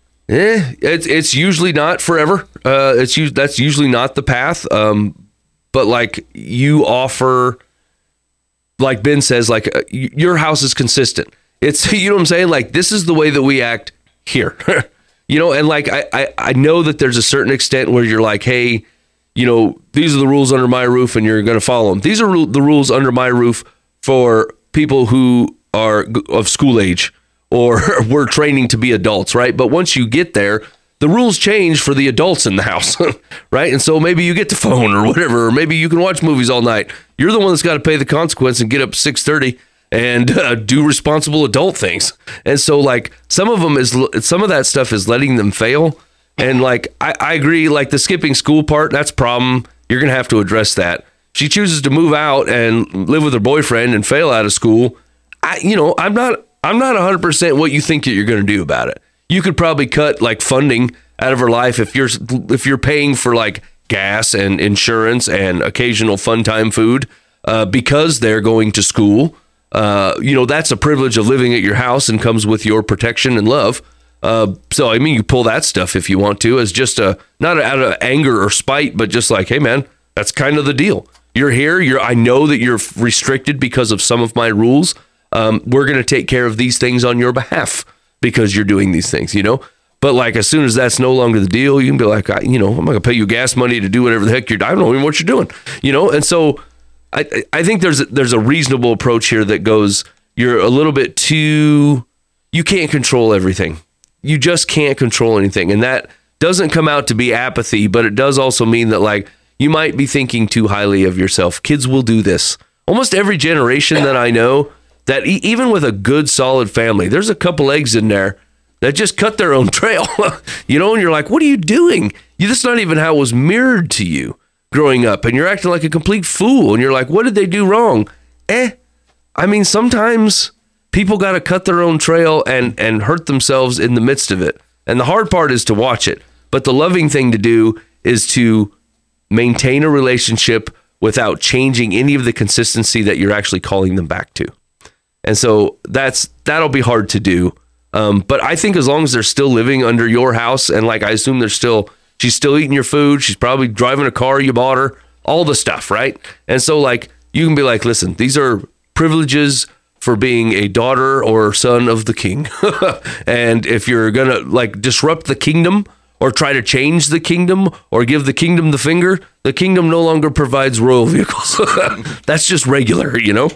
it's usually not forever. That's usually not the path. But like, you offer, like Ben says, like, your house is consistent. It's, you know what I'm saying? Like, this is the way that we act here, and like, I know that there's a certain extent where you're like, hey, these are the rules under my roof and you're going to follow them. These are the rules under my roof for people who are of school age or we're training to be adults, right? But once you get there, the rules change for the adults in the house, right? And so maybe you get the phone or whatever, or maybe you can watch movies all night. You're the one that's got to pay the consequence and get up at 6:30 and do responsible adult things. And so like some of that stuff is letting them fail. And like, I agree, like the skipping school part, that's a problem. You're going to have to address that. She chooses to move out and live with her boyfriend and fail out of school. I'm not 100% what you think that you're going to do about it. You could probably cut like funding out of her life if you're paying for like gas and insurance and occasional fun time food because they're going to school. That's a privilege of living at your house and comes with your protection and love. So I mean, you pull that stuff if you want to, as just not out of anger or spite, but just like, hey man, that's kind of the deal. You're here. I know that you're restricted because of some of my rules. We're going to take care of these things on your behalf because you're doing these things, But like, as soon as that's no longer the deal, you can be like, I'm not going to pay you gas money to do whatever the heck I don't know even what you're doing, And so I think there's a reasonable approach here that goes, you're a little bit too, you can't control everything. You just can't control anything. And that doesn't come out to be apathy, but it does also mean that like, you might be thinking too highly of yourself. Kids will do this. Almost every generation that I know, that even with a good, solid family, there's a couple eggs in there that just cut their own trail, and you're like, what are you doing? That's not even how it was mirrored to you growing up, and you're acting like a complete fool, and you're like, what did they do wrong? I mean, sometimes people got to cut their own trail and hurt themselves in the midst of it, and the hard part is to watch it, but the loving thing to do is to maintain a relationship without changing any of the consistency that you're actually calling them back to. And so that'll be hard to do. But I think as long as they're still living under your house, and like, I assume she's still eating your food. She's probably driving a car you bought her, all the stuff, right? And so like, you can be like, listen, these are privileges for being a daughter or son of the king. And if you're going to like disrupt the kingdom or try to change the kingdom or give the kingdom the finger, the kingdom no longer provides royal vehicles. That's just regular,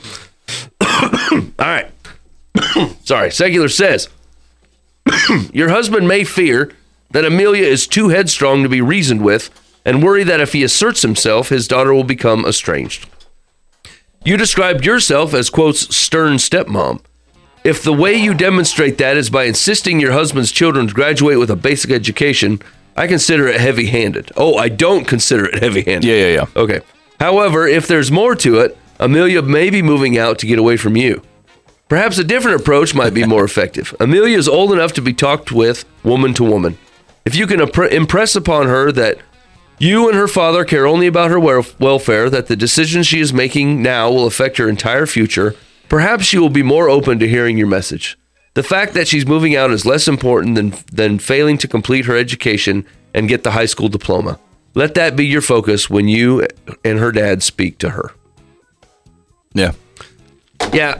All right. Sorry. Secular says, your husband may fear that Amelia is too headstrong to be reasoned with and worry that if he asserts himself, his daughter will become estranged. You described yourself as, quotes, stern stepmom. If the way you demonstrate that is by insisting your husband's children graduate with a basic education, I consider it heavy-handed. Oh, I don't consider it heavy-handed. Yeah. Okay. However, if there's more to it, Amelia may be moving out to get away from you. Perhaps a different approach might be more effective. Amelia is old enough to be talked with woman to woman. If you can impress upon her that you and her father care only about her welfare, that the decisions she is making now will affect her entire future, perhaps she will be more open to hearing your message. The fact that she's moving out is less important than failing to complete her education and get the high school diploma. Let that be your focus when you and her dad speak to her. Yeah. Yeah.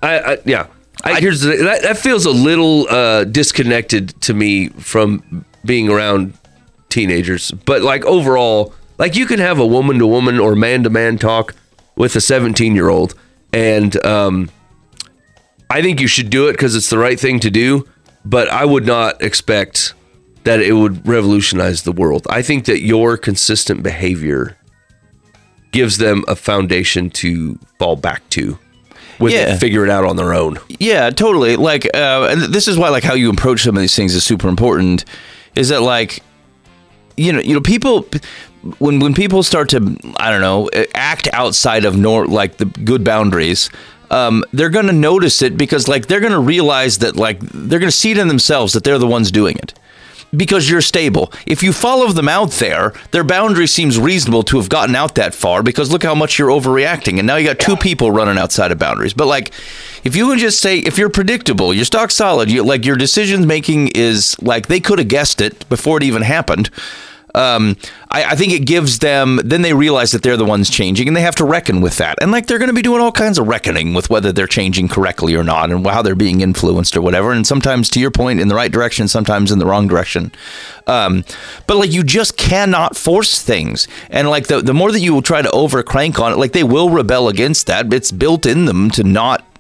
That feels a little disconnected to me from being around teenagers. But like overall, like you can have a woman to woman or man to man talk with a 17-year-old. And I think you should do it because it's the right thing to do. But I would not expect that it would revolutionize the world. I think that your consistent behavior gives them a foundation to fall back to when they figure it out on their own. Yeah, totally. Like, and this is why, like, how you approach some of these things is super important. Is that, like, you know, people, when people start to, I don't know, act outside of like the good boundaries, they're going to notice it because, like, they're going to realize that, like, they're going to see it in themselves that they're the ones doing it. Because you're stable. If you follow them out there, their boundary seems reasonable to have gotten out that far because look how much you're overreacting. And now you got two people running outside of boundaries. But like, if you can just say, if you're predictable, you're stock solid, like your decision making is like they could have guessed it before it even happened. I think it gives them, then they realize that they're the ones changing and they have to reckon with that. And like, they're going to be doing all kinds of reckoning with whether they're changing correctly or not and how they're being influenced or whatever. And sometimes, to your point, in the right direction, sometimes in the wrong direction. But like, you just cannot force things. And like the more that you will try to over crank on it, like they will rebel against that. It's built in them to not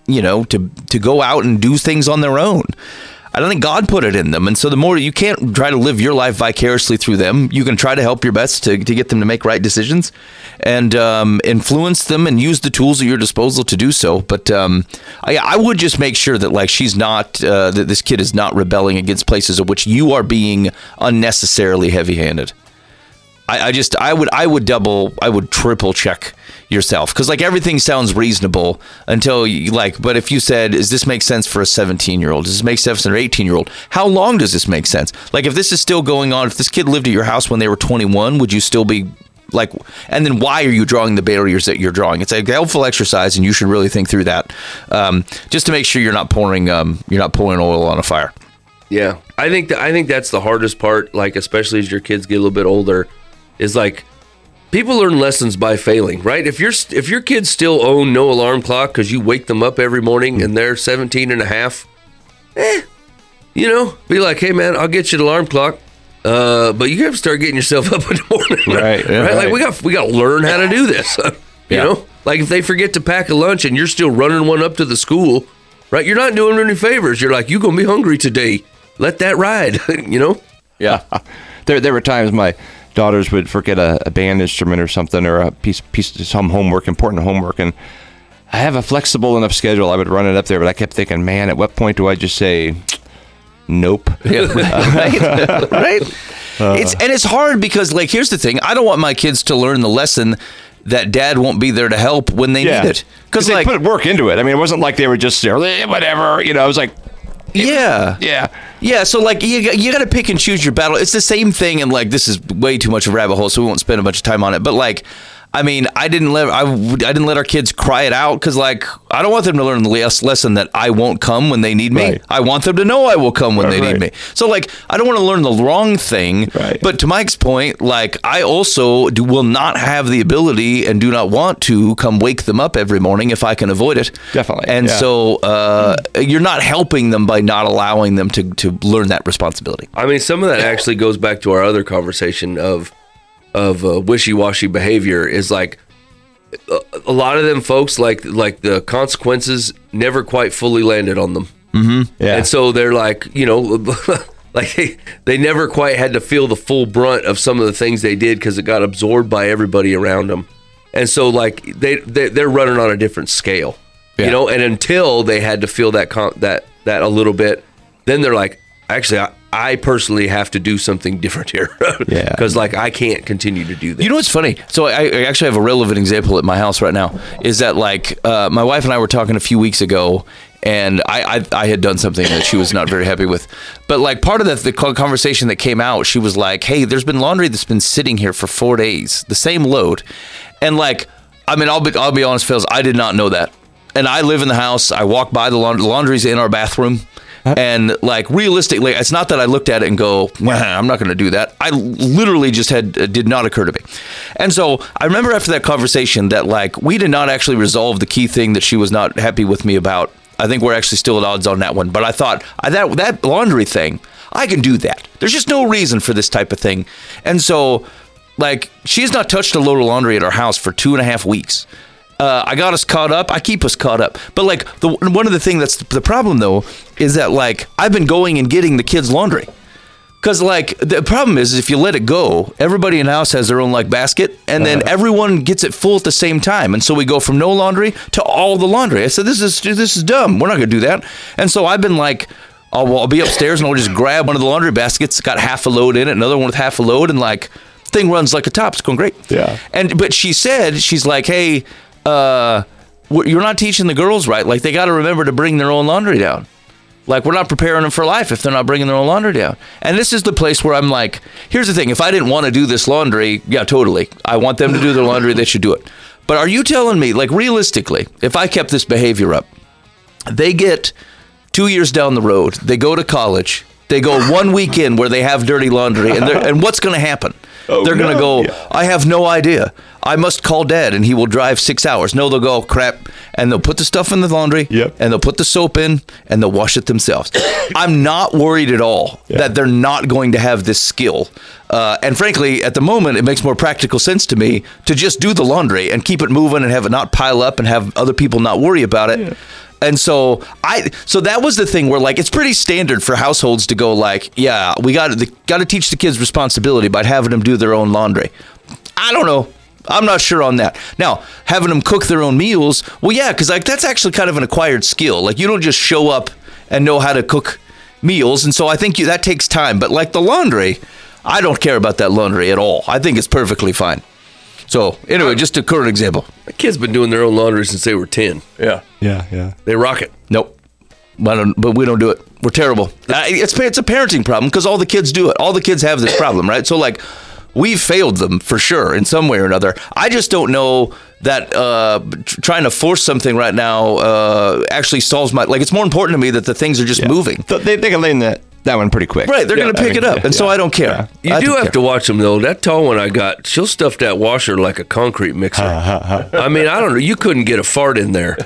to go out and do things on their own. I don't think God put it in them. And so the more you can't try to live your life vicariously through them, you can try to help your best to get them to make right decisions and influence them and use the tools at your disposal to do so. But I would just make sure that like she's not, that this kid is not rebelling against places of which you are being unnecessarily heavy-handed. I would triple check yourself because like everything sounds reasonable until you but if you said, does this make sense for a 17-year-old? Does this make sense for an 18-year-old? How long does this make sense? Like if this is still going on, if this kid lived at your house when they were 21, would you still be like, and then why are you drawing the barriers that you're drawing? It's a helpful exercise and you should really think through that just to make sure you're not pouring oil on a fire. Yeah. I think that's the hardest part, like especially as your kids get a little bit older. Is like people learn lessons by failing, right? If your kids still own no alarm clock because you wake them up every morning and they're 17 and a half, be like, hey man, I'll get you an alarm clock, but you have to start getting yourself up in the morning, right? Yeah, right? Like we got to learn how to do this, you know. Like if they forget to pack a lunch and you're still running one up to the school, right? You're not doing any favors. You're like, you're gonna be hungry today. Let that ride, you know? Yeah. There were times my daughters would forget a band instrument or something, or a piece of some homework, important homework, and I have a flexible enough schedule. I would run it up there, but I kept thinking, man, at what point do I just say nope? Yeah, right. It's hard because like here's the thing: I don't want my kids to learn the lesson that dad won't be there to help when they need it, because they put work into it. I mean, it wasn't like they were just there, whatever. I was like. Yeah. So like you got to pick and choose your battle. It's the same thing, and like this is way too much of a rabbit hole, so we won't spend a bunch of time on it. But like, I mean, I didn't let our kids cry it out because like I don't want them to learn the lesson that I won't come when they need me. Right. I want them to know I will come when they need me. So like I don't want to learn the wrong thing. Right. But to Mike's point, like I also will not have the ability and do not want to come wake them up every morning if I can avoid it. Definitely. And so you're not helping them by not allowing them to learn that responsibility. I mean, some of that actually goes back to our other conversation of wishy-washy behavior. Is like a lot of them folks like the consequences never quite fully landed on them. Mm-hmm. Yeah. And so they're like, like they never quite had to feel the full brunt of some of the things they did because it got absorbed by everybody around them. And so like they're running on a different scale, and until they had to feel that a little bit, then they're like, actually, I personally have to do something different here. Yeah. Because like I can't continue to do this. You know what's funny? So I actually have a relevant example at my house right now. Is that like my wife and I were talking a few weeks ago, and I had done something that she was not very happy with. But like part of the conversation that came out, she was like, "Hey, there's been laundry that's been sitting here for 4 days, the same load," and like, I mean, I'll be honest, fellas, I did not know that. And I live in the house. I walk by the laundry's in our bathroom. And like realistically, it's not that I looked at it and go, well, I'm not going to do that. I literally just did not occur to me. And so I remember after that conversation that like we did not actually resolve the key thing that she was not happy with me about. I think we're actually still at odds on that one. But I thought that laundry thing, I can do that. There's just no reason for this type of thing. And so like she has not touched a load of laundry at our house for 2.5 weeks. I got us caught up. I keep us caught up. But like one of the things that's the problem though is that like I've been going and getting the kids' laundry. Because like the problem is if you let it go, everybody in the house has their own like basket, and then everyone gets it full at the same time, and so we go from no laundry to all the laundry. I said this is dumb. We're not gonna do that. And so I've been like, I'll be upstairs and I'll just grab one of the laundry baskets, got half a load in it, another one with half a load, and like thing runs like a top. It's going great. Yeah. But she said, she's like, hey. You're not teaching the girls right. Like they got to remember to bring their own laundry down. Like we're not preparing them for life if they're not bringing their own laundry down. And this is the place where I'm like, here's the thing. If I didn't want to do this laundry, yeah, totally. I want them to do their laundry. They should do it. But are you telling me, like realistically, if I kept this behavior up, they get 2 years down the road, they go to college, they go 1 weekend where they have dirty laundry, and what's going to happen? They're going to go, I have no idea. I must call dad and he will drive 6 hours. No, they'll go, crap. And they'll put the stuff in the laundry and they'll put the soap in and they'll wash it themselves. I'm not worried at all that they're not going to have this skill. And frankly, at the moment, it makes more practical sense to me to just do the laundry and keep it moving and have it not pile up and have other people not worry about it. And so that was the thing where like it's pretty standard for households to go like, yeah, we got to teach the kids responsibility by having them do their own laundry. I don't know. I'm not sure on that. Now, having them cook their own meals, well, yeah, because like that's actually kind of an acquired skill. Like you don't just show up and know how to cook meals, and so I think that takes time. But like the laundry, I don't care about that laundry at all. I think it's perfectly fine. So anyway, just a current example. My kids been doing their own laundry since they were 10. Yeah. They rock it. Nope. But we don't do it. We're terrible. It's a parenting problem because all the kids do it. All the kids have this problem, right? So like, we've failed them for sure in some way or another. I just don't know that trying to force something right now actually solves my... Like, it's more important to me that the things are just moving. They can learn that one pretty quick. Right, they're going to pick it up, and so I don't care. You do have to watch them, though. That tall one I got, she'll stuff that washer like a concrete mixer. I mean, I don't know. You couldn't get a fart in there.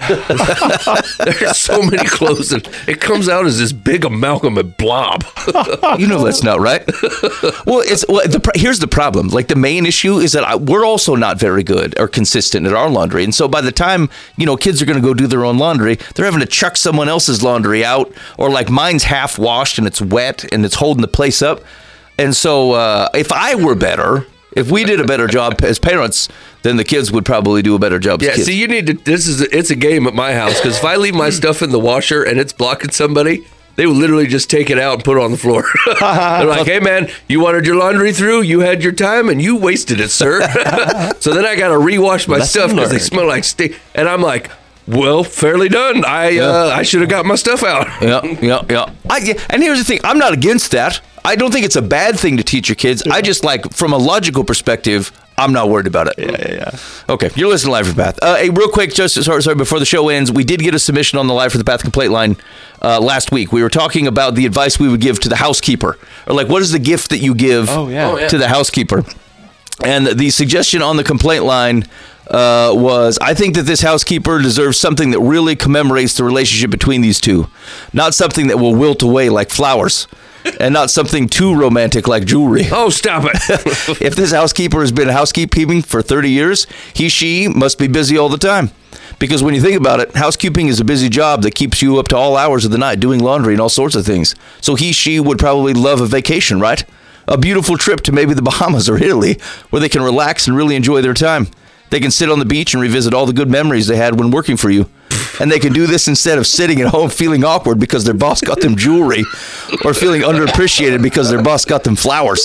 There's so many clothes, and it comes out as this big amalgamate blob. You know that's not right. Well, here's the problem. Like, the main issue is that we're also not very good or consistent at our laundry, and so by the time, kids are going to go do their own laundry, they're having to chuck someone else's laundry out, or like mine's half washed and it's wet and it's holding the place up. And so if I were better, if we did a better job as parents, then the kids would probably do a better job as kids. See, you need to, it's a game at my house, because if I leave my stuff in the washer and it's blocking somebody, they will literally just take it out and put it on the floor. They're like, hey man, you wanted your laundry through, you had your time, and you wasted it, sir. So then I got to rewash my stuff because they smell like steak. And I'm like, well, fairly done. I should have got my stuff out. Yeah. And here's the thing. I'm not against that. I don't think it's a bad thing to teach your kids. I just like, from a logical perspective, I'm not worried about it. Yeah. Okay, you're listening to Live for the Path. Hey, real quick, sorry, before the show ends, we did get a submission on the Live for the Path complaint line last week. We were talking about the advice we would give to the housekeeper. Or like, what is the gift that you give to the housekeeper? And the suggestion on the complaint line was, I think that this housekeeper deserves something that really commemorates the relationship between these two. Not something that will wilt away like flowers. And not something too romantic like jewelry. Oh, stop it. If this housekeeper has been housekeeping for 30 years, she must be busy all the time. Because when you think about it, housekeeping is a busy job that keeps you up to all hours of the night doing laundry and all sorts of things. So she would probably love a vacation, right? A beautiful trip to maybe the Bahamas or Italy, where they can relax and really enjoy their time. They can sit on the beach and revisit all the good memories they had when working for you. And they can do this instead of sitting at home feeling awkward because their boss got them jewelry, or feeling underappreciated because their boss got them flowers.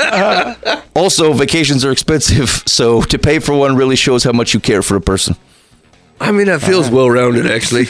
Also, vacations are expensive, so to pay for one really shows how much you care for a person. I mean, that feels well-rounded, actually.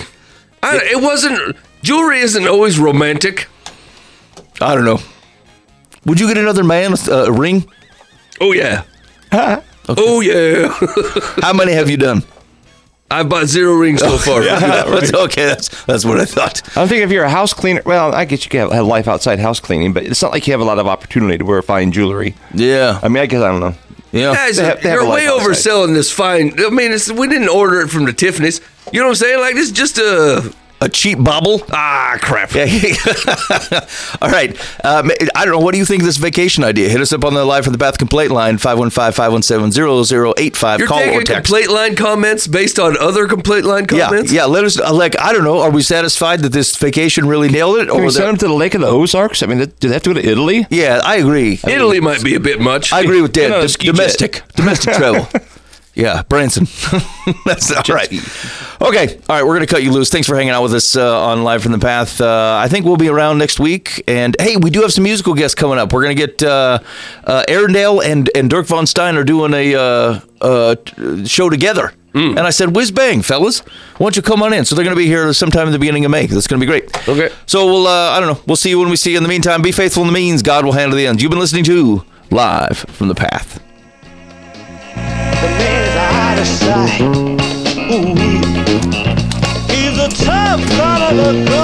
Jewelry isn't always romantic. I don't know. Would you get another man a ring? Oh, yeah. Okay. Oh, yeah. How many have you done? I've bought 0 rings so far. Okay, that's what I thought. I'm thinking if you're a house cleaner, well, I guess you can have life outside house cleaning, but it's not like you have a lot of opportunity to wear fine jewelry. Yeah. I mean, I guess, I don't know. Yeah. Guys, They have you're a life way outside. overselling this fine. I mean, we didn't order it from the Tiffany's. You know what I'm saying? Like, this is just A cheap bobble? crap. Yeah. All right. I don't know. What do you think of this vacation idea? Hit us up on the Live for the Path complaint line, 515-517-0085. You're Call or taking text. complaint line comments based on other complaint line comments? Yeah. Let us, I don't know. Are we satisfied that this vacation really nailed it? Can we send them to the Lake of the Ozarks? I mean, do they have to go to Italy? Yeah, I agree. Italy might be a bit much. I agree with Dan. No, ski Domestic travel. Yeah, Branson. That's all right. Okay. All right. We're going to cut you loose. Thanks for hanging out with us on Live from the Path. I think we'll be around next week. And hey, we do have some musical guests coming up. We're going to get Arendelle and Dirk Von Stein are doing a show together. And I said, whiz bang, fellas. Why don't you come on in? So they're going to be here sometime in the beginning of May. That's going to be great. Okay. So we'll, I don't know. We'll see you when we see you. In the meantime, be faithful in the means. God will handle the ends. You've been listening to Live from the Path. The man is out of sight. Ooh, he's a tough son of a gun.